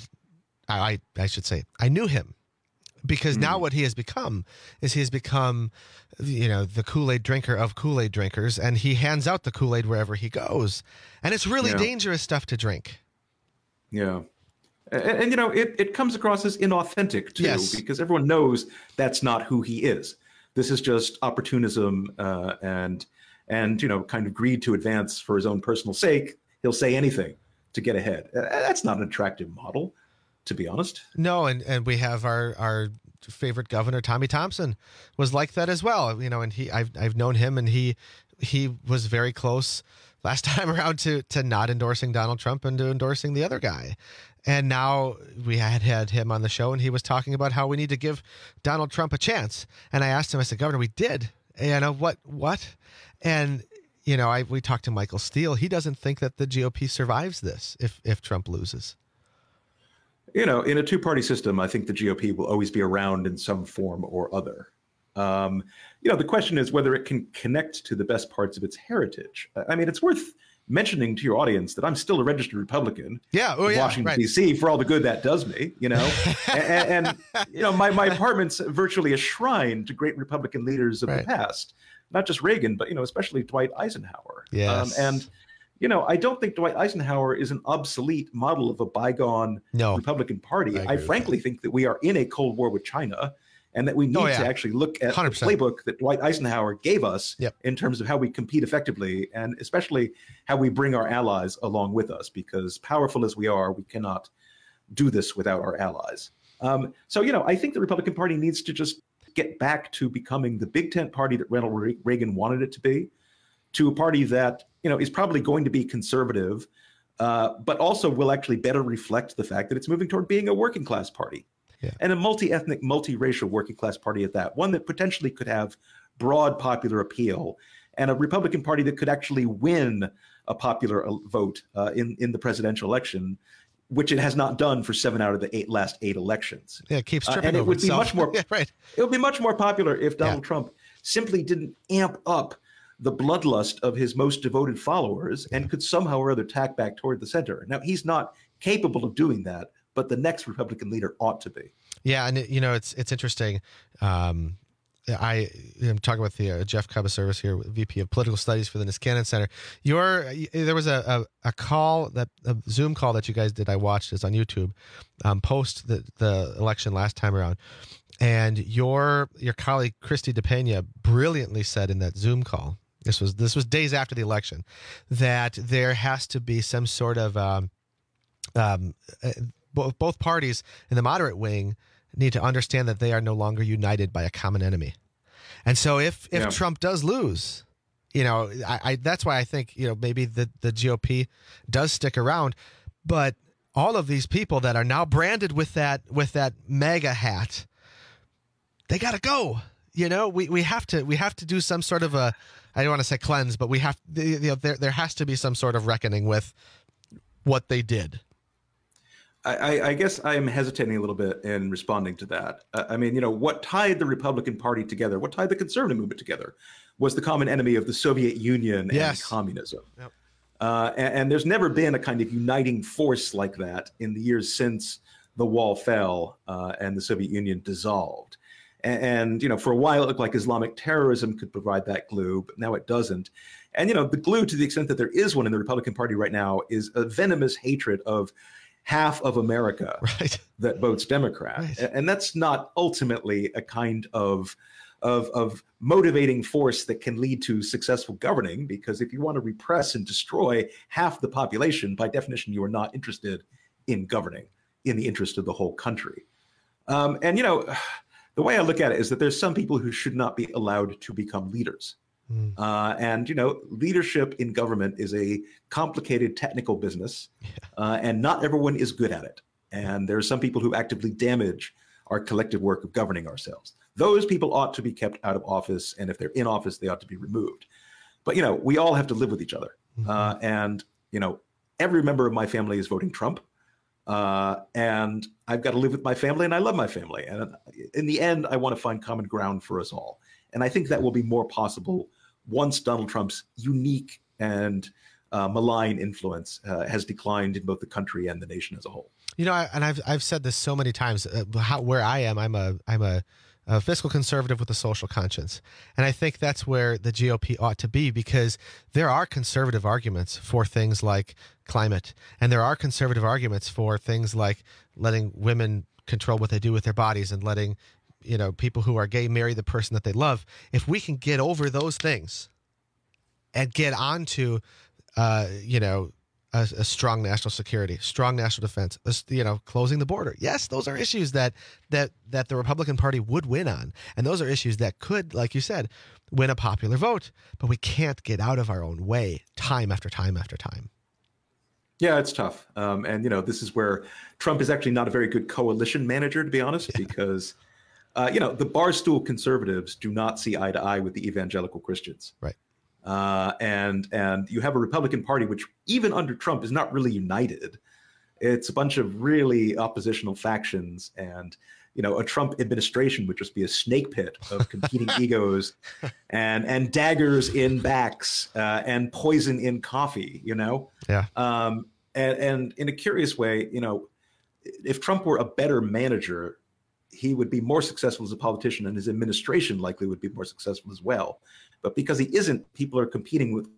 I I should say I knew him. Because now what he has become is he has become, you know, the Kool-Aid drinker of Kool-Aid drinkers, and he hands out the Kool-Aid wherever he goes. And it's really yeah. dangerous stuff to drink. Yeah. And, and you know, it, it comes across as inauthentic, too, yes. because everyone knows that's not who he is. This is just opportunism uh, and, and, you know, kind of greed to advance for his own personal sake. He'll say anything to get ahead. That's not an attractive model, to be honest. No, and, and we have our, our favorite governor, Tommy Thompson, was like that as well. You know, and he I've I've known him, and he he was very close last time around to to not endorsing Donald Trump and to endorsing the other guy. And now we had had him on the show, and he was talking about how we need to give Donald Trump a chance. And I asked him, I said, Governor, we did. You know, what what? And you know, I we talked to Michael Steele. He doesn't think that the G O P survives this if if Trump loses. You know, in a two-party system, I think the G O P will always be around in some form or other. Um, you know, the question is whether it can connect to the best parts of its heritage. I mean, it's worth mentioning to your audience that I'm still a registered Republican. Yeah, oh, yeah, Washington, right. D C, for all the good that does me, you know. and, and, you know, my, my apartment's virtually a shrine to great Republican leaders of right. the past. Not just Reagan, but, you know, especially Dwight Eisenhower. Yes. Um, and You know, I don't think Dwight Eisenhower is an obsolete model of a bygone no, Republican Party. I, I frankly think that we are in a Cold War with China, and that we need oh, yeah. to actually look at one hundred percent. The playbook that Dwight Eisenhower gave us yep. in terms of how we compete effectively, and especially how we bring our allies along with us, because powerful as we are, we cannot do this without our allies. Um, so, you know, I think the Republican Party needs to just get back to becoming the big tent party that Ronald Reagan wanted it to be, to a party that, you know, is probably going to be conservative, uh, but also will actually better reflect the fact that it's moving toward being a working class party yeah. and a multi-ethnic, multiracial working class party at that, one that potentially could have broad popular appeal, and a Republican Party that could actually win a popular vote uh, in, in the presidential election, which it has not done for seven out of the eight last eight elections. Yeah, it keeps tripping uh, and it over would itself. be much more, yeah, right. It would be much more popular if Donald yeah. Trump simply didn't amp up the bloodlust of his most devoted followers and could somehow or other tack back toward the center. Now, he's not capable of doing that, but the next Republican leader ought to be. Yeah, and it, you know, it's it's interesting. Um, I am talking with the uh, Jeff Cubaservice here, V P of Political Studies for the Niskanen Center. Your there was a, a a call that a Zoom call that you guys did. I watched it's on YouTube, um, post the the election last time around, and your your colleague Christy DePena brilliantly said in that Zoom call. This was this was days after the election, that there has to be some sort of um, um, uh, both both parties in the moderate wing need to understand that they are no longer united by a common enemy, and so if if yeah. Trump does lose, you know, I, I that's why I think you know maybe the the G O P does stick around, but all of these people that are now branded with that with that MAGA hat, they got to go. You know, we, we have to we have to do some sort of a, I don't want to say cleanse, but we have, you know, there there has to be some sort of reckoning with what they did. I, I guess I'm hesitating a little bit in responding to that. I mean, you know, what tied the Republican Party together, what tied the conservative movement together, was the common enemy of the Soviet Union Yes. and communism. Yep. Uh, and, and there's never been a kind of uniting force like that in the years since the wall fell uh, and the Soviet Union dissolved. And, and, you know, for a while it looked like Islamic terrorism could provide that glue, but now it doesn't. And, you know, the glue, to the extent that there is one in the Republican Party right now, is a venomous hatred of half of America right. that votes Democrat. Right. And that's not ultimately a kind of Of, of motivating force that can lead to successful governing, because if you want to repress and destroy half the population, by definition, you are not interested in governing in the interest of the whole country. Um, and, you know, the way I look at it is that there's some people who should not be allowed to become leaders. Mm. Uh, and, you know, leadership in government is a complicated technical business, yeah. uh, and not everyone is good at it. And there are some people who actively damage our collective work of governing ourselves. Those people ought to be kept out of office, and if they're in office, they ought to be removed. But, you know, we all have to live with each other. Mm-hmm. Uh, and, you know, every member of my family is voting Trump. Uh, and I've got to live with my family, and I love my family. And in the end, I want to find common ground for us all. And I think that will be more possible once Donald Trump's unique and uh, malign influence uh, has declined in both the country and the nation as a whole. You know, I, and I've I've said this so many times. Uh, how, where I am, I'm a I'm a, a fiscal conservative with a social conscience, and I think that's where the G O P ought to be, because there are conservative arguments for things like climate, and there are conservative arguments for things like letting women control what they do with their bodies and letting, you know, people who are gay marry the person that they love. If we can get over those things and get onto, uh, you know. A, a strong national security, strong national defense, a, you know, closing the border. Yes, those are issues that that that the Republican Party would win on. And those are issues that could, like you said, win a popular vote. But we can't get out of our own way time after time after time. Yeah, it's tough. Um, and, you know, this is where Trump is actually not a very good coalition manager, to be honest, yeah. because, uh, you know, the Barstool conservatives do not see eye to eye with the evangelical Christians. Right. Uh, and and you have a Republican Party which, even under Trump, is not really united. It's a bunch of really oppositional factions, and you know, a Trump administration would just be a snake pit of competing egos, and and daggers in backs, uh, and poison in coffee. You know, yeah. Um, and and in a curious way, you know, if Trump were a better manager, he would be more successful as a politician, and his administration likely would be more successful as well. But because he isn't, people are competing with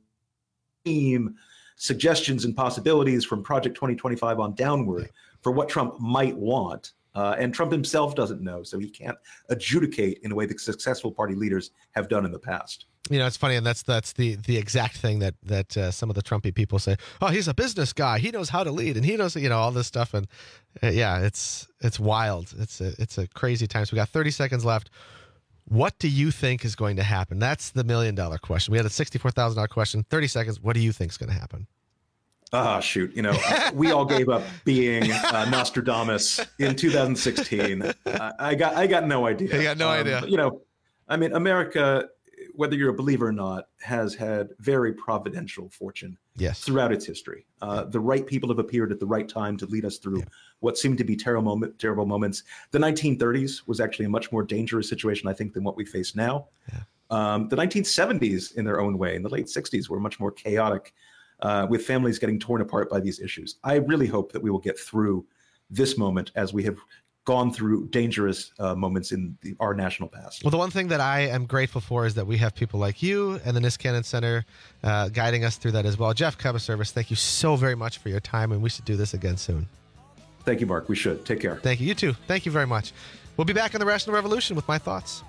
team suggestions and possibilities from Project twenty twenty-five on downward for what Trump might want. Uh, and Trump himself doesn't know, so he can't adjudicate in a way that successful party leaders have done in the past. You know, it's funny, and that's that's the the exact thing that that uh, some of the Trumpy people say. Oh, he's a business guy. He knows how to lead, and he knows, you know, all this stuff. And uh, yeah, it's it's wild. It's a it's a crazy time. So we got thirty seconds left. What do you think is going to happen? That's the million dollar question. We had a sixty-four thousand dollars question. thirty seconds. What do you think is going to happen? Ah, oh, shoot. You know, we all gave up being uh, Nostradamus in two thousand sixteen. Uh, I got I got no idea. You got no um, idea. You know, I mean, America, whether you're a believer or not, has had very providential fortune yes. throughout its history. Uh, the right people have appeared at the right time to lead us through yeah. what seemed to be terrible, moment, terrible moments. The nineteen thirties was actually a much more dangerous situation, I think, than what we face now. Yeah. Um, the nineteen seventies, in their own way, in the late sixties, were much more chaotic, uh, with families getting torn apart by these issues. I really hope that we will get through this moment as we have gone through dangerous uh, moments in the, our national past. Well, the one thing that I am grateful for is that we have people like you and the Niskanen Center uh, guiding us through that as well. Jeff Kubaservic, thank you so very much for your time, and we should do this again soon. Thank you, Mark. We should. Take care. Thank you. You too. Thank you very much. We'll be back on the Rational Revolution with my thoughts.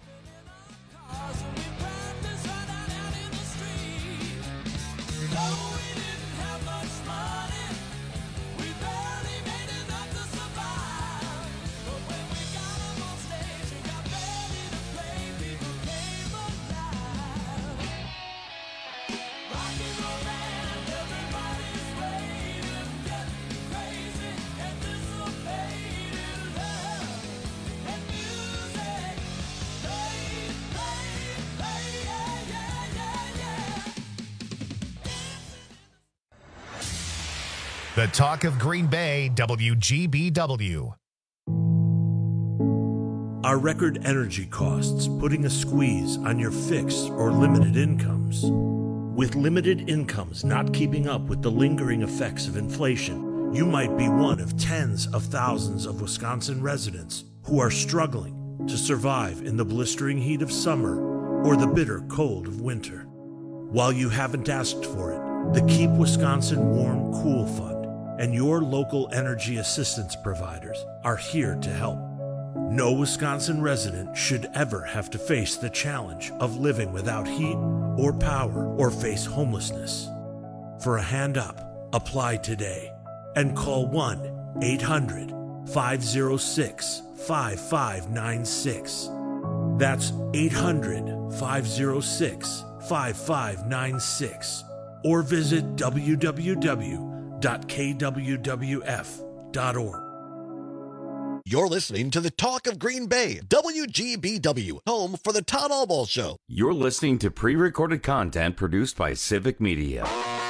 The Talk of Green Bay, W G B W. Are record energy costs putting a squeeze on your fixed or limited incomes? With limited incomes not keeping up with the lingering effects of inflation, you might be one of tens of thousands of Wisconsin residents who are struggling to survive in the blistering heat of summer or the bitter cold of winter. While you haven't asked for it, the Keep Wisconsin Warm Cool Fund and your local energy assistance providers are here to help. No Wisconsin resident should ever have to face the challenge of living without heat or power or face homelessness. For a hand up, apply today and call one eight hundred five oh six five five nine six. That's eight hundred five oh six five five nine six or visit w w w dot k w w f dot org. You're listening to the Talk of Green Bay, W G B W, home for the Todd Albaugh Show. You're listening to pre-recorded content produced by Civic Media.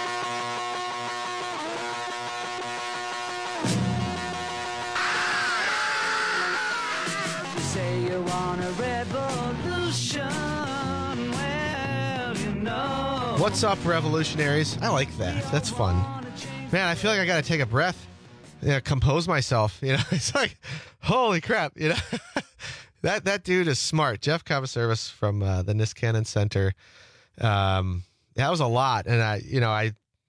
Say you want a revolution, well, you know. What's up, revolutionaries? I like that. That's fun. Man, I feel like I got to take a breath. Yeah, compose myself. You know, it's like, holy crap. You know, that that dude is smart. Jeff Covaservis from uh, the Niskanen Center. Um, that was a lot, and I, you know, I,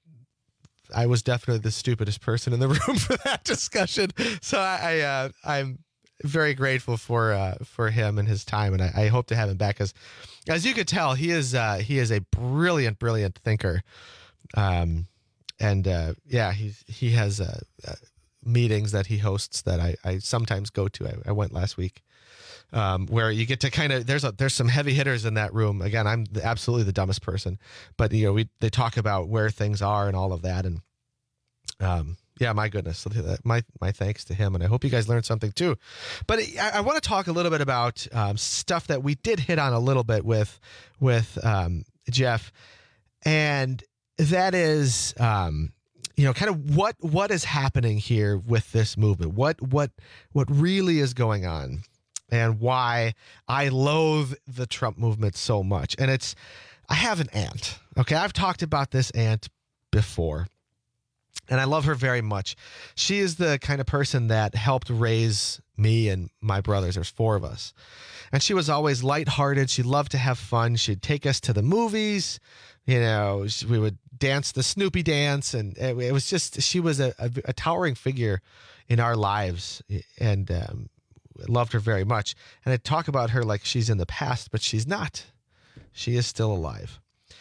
I was definitely the stupidest person in the room for that discussion. So I, I uh, I'm very grateful for uh, for him and his time, and I, I hope to have him back. As as you could tell, he is uh, he is a brilliant, brilliant thinker. Um, and uh, yeah, he's he has uh, uh, meetings that he hosts that I, I sometimes go to. I, I went last week, um, where you get to kind of there's a there's some heavy hitters in that room. Again, I'm the, absolutely the dumbest person, but you know we they talk about where things are and all of that, and um. Yeah, my goodness. My my thanks to him, and I hope you guys learned something too. But I, I want to talk a little bit about um, stuff that we did hit on a little bit with with um, Jeff, and that is, um, you know, kind of what what is happening here with this movement. What what what really is going on, and why I loathe the Trump movement so much. And it's, I have an aunt. Okay, I've talked about this aunt before. And I love her very much. She is the kind of person that helped raise me and my brothers. There's four of us. And she was always lighthearted. She loved to have fun. She'd take us to the movies. You know, we would dance the Snoopy dance. And it was just, she was a, a, a towering figure in our lives. And um, loved her very much. And I talk about her like she's in the past, but she's not. She is still alive.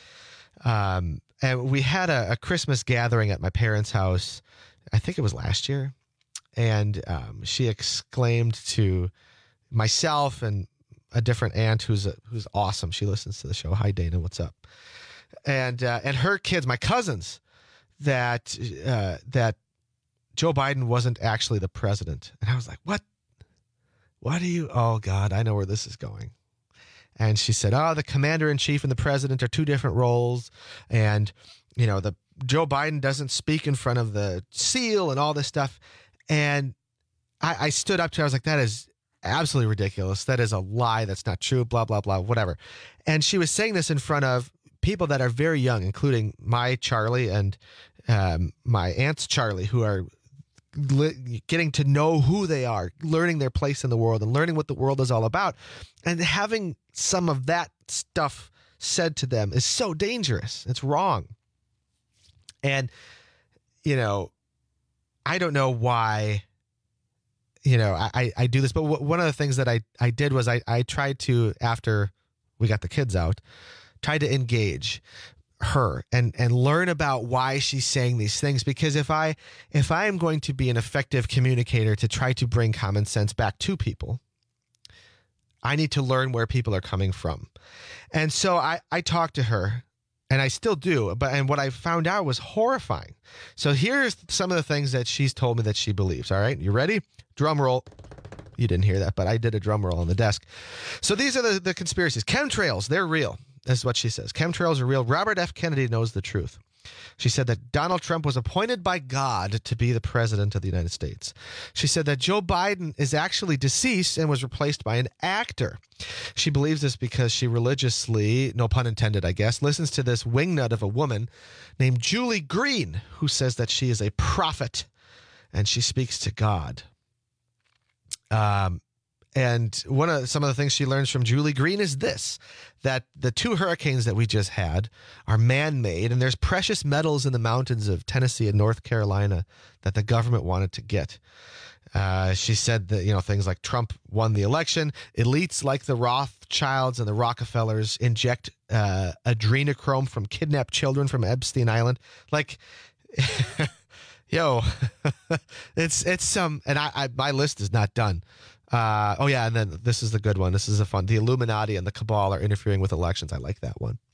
Um, And we had a, a Christmas gathering at my parents' house. I think it was last year. And um, she exclaimed to myself and a different aunt who's a, who's awesome. She listens to the show. Hi, Dana. What's up? And uh, and her kids, my cousins, that uh, that Joe Biden wasn't actually the president. And I was like, what? What do you? Oh, God, I know where this is going. And she said, oh, the commander in chief and the president are two different roles. And, you know, the Joe Biden doesn't speak in front of the seal and all this stuff. And I, I stood up to her. I was like, that is absolutely ridiculous. That is a lie. That's not true. Blah, blah, blah, whatever. And she was saying this in front of people that are very young, including my Charlie and um, my aunt's Charlie, who are getting to know who they are, learning their place in the world and learning what the world is all about. And having some of that stuff said to them is so dangerous. It's wrong. And, you know, I don't know why, you know, I, I do this, but w- one of the things that I, I did was I, I tried to, after we got the kids out, tried to engage her and and learn about why she's saying these things, because if I if I am going to be an effective communicator to try to bring common sense back to people, I need to learn where people are coming from. And so I I talked to her, and I still do, but and what I found out was horrifying. So here's some of the things that she's told me that she believes. All right, you ready? Drum roll. You didn't hear that, but I did a drum roll on the desk. So these are the, the conspiracies. Chemtrails, they're real. This is what she says. Chemtrails are real. Robert F. Kennedy knows the truth. She said that Donald Trump was appointed by God to be the president of the United States. She said that Joe Biden is actually deceased and was replaced by an actor. She believes this because she religiously, no pun intended, I guess, listens to this wingnut of a woman named Julie Green, who says that she is a prophet and she speaks to God. Um, And one of some of the things she learns from Julie Green is this, that the two hurricanes that we just had are man-made, and there's precious metals in the mountains of Tennessee and North Carolina that the government wanted to get. Uh, she said that, you know, things like Trump won the election. Elites like the Rothschilds and the Rockefellers inject uh, adrenochrome from kidnapped children from Epstein Island. Like, yo, it's it's some, and I, I my list is not done. Uh, oh, yeah, and then this is the good one. This is a fun. The Illuminati and the Cabal are interfering with elections. I like that one.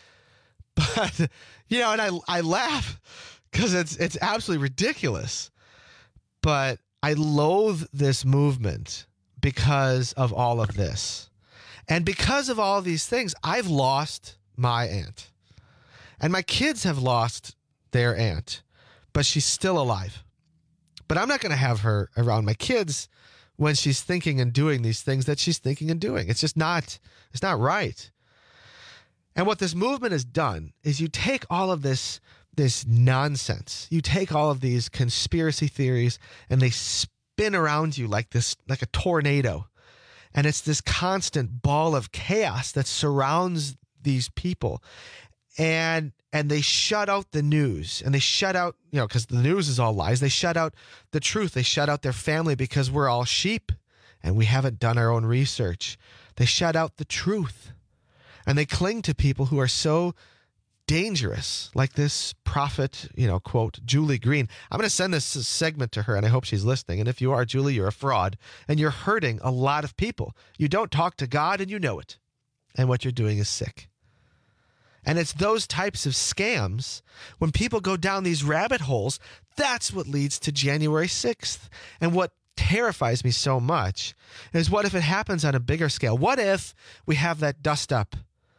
But, you know, and I I laugh because it's it's absolutely ridiculous. But I loathe this movement because of all of this. And because of all of these things, I've lost my aunt. And my kids have lost their aunt. But she's still alive. But I'm not going to have her around my kids when she's thinking and doing these things that she's thinking and doing. It's just not, it's not right. And what this movement has done is you take all of this, this nonsense, you take all of these conspiracy theories and they spin around you like this, like a tornado. And it's this constant ball of chaos that surrounds these people. And and they shut out the news, and they shut out, you know, because the news is all lies. They shut out the truth. They shut out their family because we're all sheep and we haven't done our own research. They shut out the truth, and they cling to people who are so dangerous, like this prophet, you know, quote, Julie Green. I'm going to send this segment to her, and I hope she's listening. And if you are, Julie, you're a fraud, and you're hurting a lot of people. You don't talk to God, and you know it. And what you're doing is sick. And it's those types of scams, when people go down these rabbit holes, that's what leads to January sixth. And what terrifies me so much is, what if it happens on a bigger scale? What if we have that dust up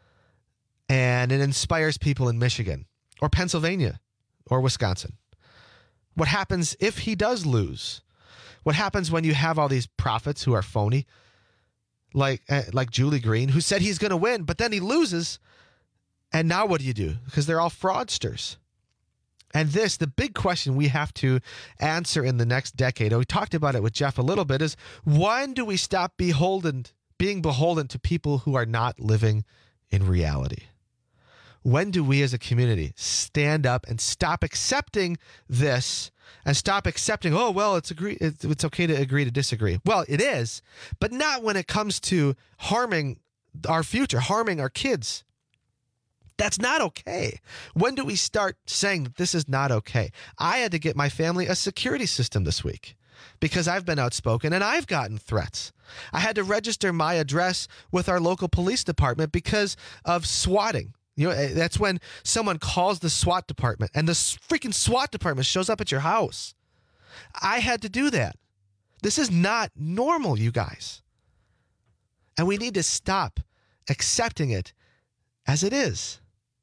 and it inspires people in Michigan or Pennsylvania or Wisconsin? What happens if he does lose? What happens when you have all these prophets who are phony, like, uh, like Julie Green, who said he's going to win, but then he loses? And now what do you do? Because they're all fraudsters. And this, the big question we have to answer in the next decade, and we talked about it with Jeff a little bit, is when do we stop beholden, being beholden to people who are not living in reality? When do we as a community stand up and stop accepting this and stop accepting, oh, well, it's agree, it's, it's okay to agree to disagree? Well, it is, but not when it comes to harming our future, harming our kids. That's not okay. When do we start saying that this is not okay? I had to get my family a security system this week because I've been outspoken and I've gotten threats. I had to register my address with our local police department because of swatting. You know, that's when someone calls the SWAT department and the freaking SWAT department shows up at your house. I had to do that. This is not normal, you guys. And we need to stop accepting it as it is.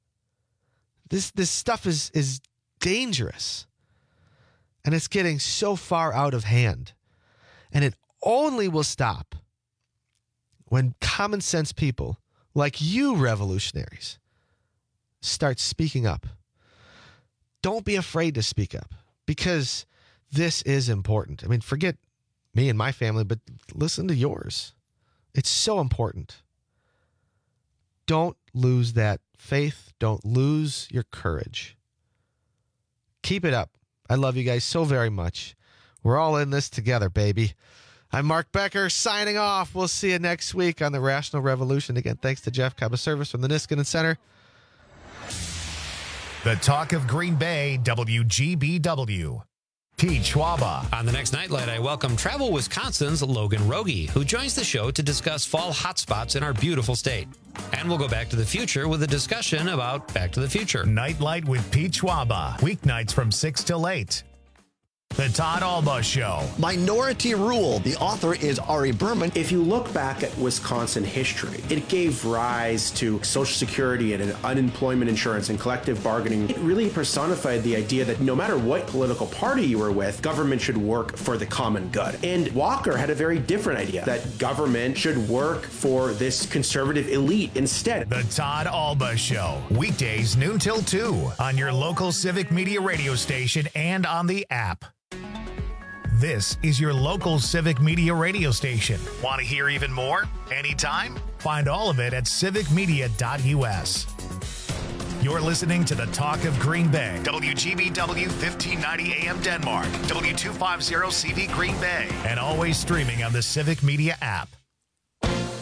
This this stuff is is dangerous. And it's getting so far out of hand. And it only will stop when common sense people like you revolutionaries start speaking up. Don't be afraid to speak up, because this is important. I mean, forget me and my family, but listen to yours. It's so important. Don't lose that faith. Don't lose your courage. Keep it up. I love you guys so very much. We're all in this together, baby. I'm Mark Becker signing off. We'll see you next week on the Rational Revolution. Again, thanks to Jeff Cabaservice from the Niskanen Center. The Talk of Green Bay, W G B W. Pete Schwaba. On the next Nightlight, I welcome Travel Wisconsin's Logan Rogie, who joins the show to discuss fall hotspots in our beautiful state. And we'll go back to the future with a discussion about Back to the Future. Nightlight with Pete Schwaba. Weeknights from six till eight. The Todd Alba Show. Minority Rule. The author is Ari Berman. If you look back at Wisconsin history, it gave rise to Social Security and unemployment insurance and collective bargaining. It really personified the idea that no matter what political party you were with, government should work for the common good. And Walker had a very different idea, that government should work for this conservative elite instead. The Todd Alba Show. Weekdays noon till two on your local Civic Media radio station and on the app. This is your local Civic Media radio station. Want to hear even more? Anytime? Find all of it at civic media dot u s. You're listening to the Talk of Green Bay. W G B W fifteen ninety A M Denmark. W two fifty C V Green Bay. And always streaming on the Civic Media app.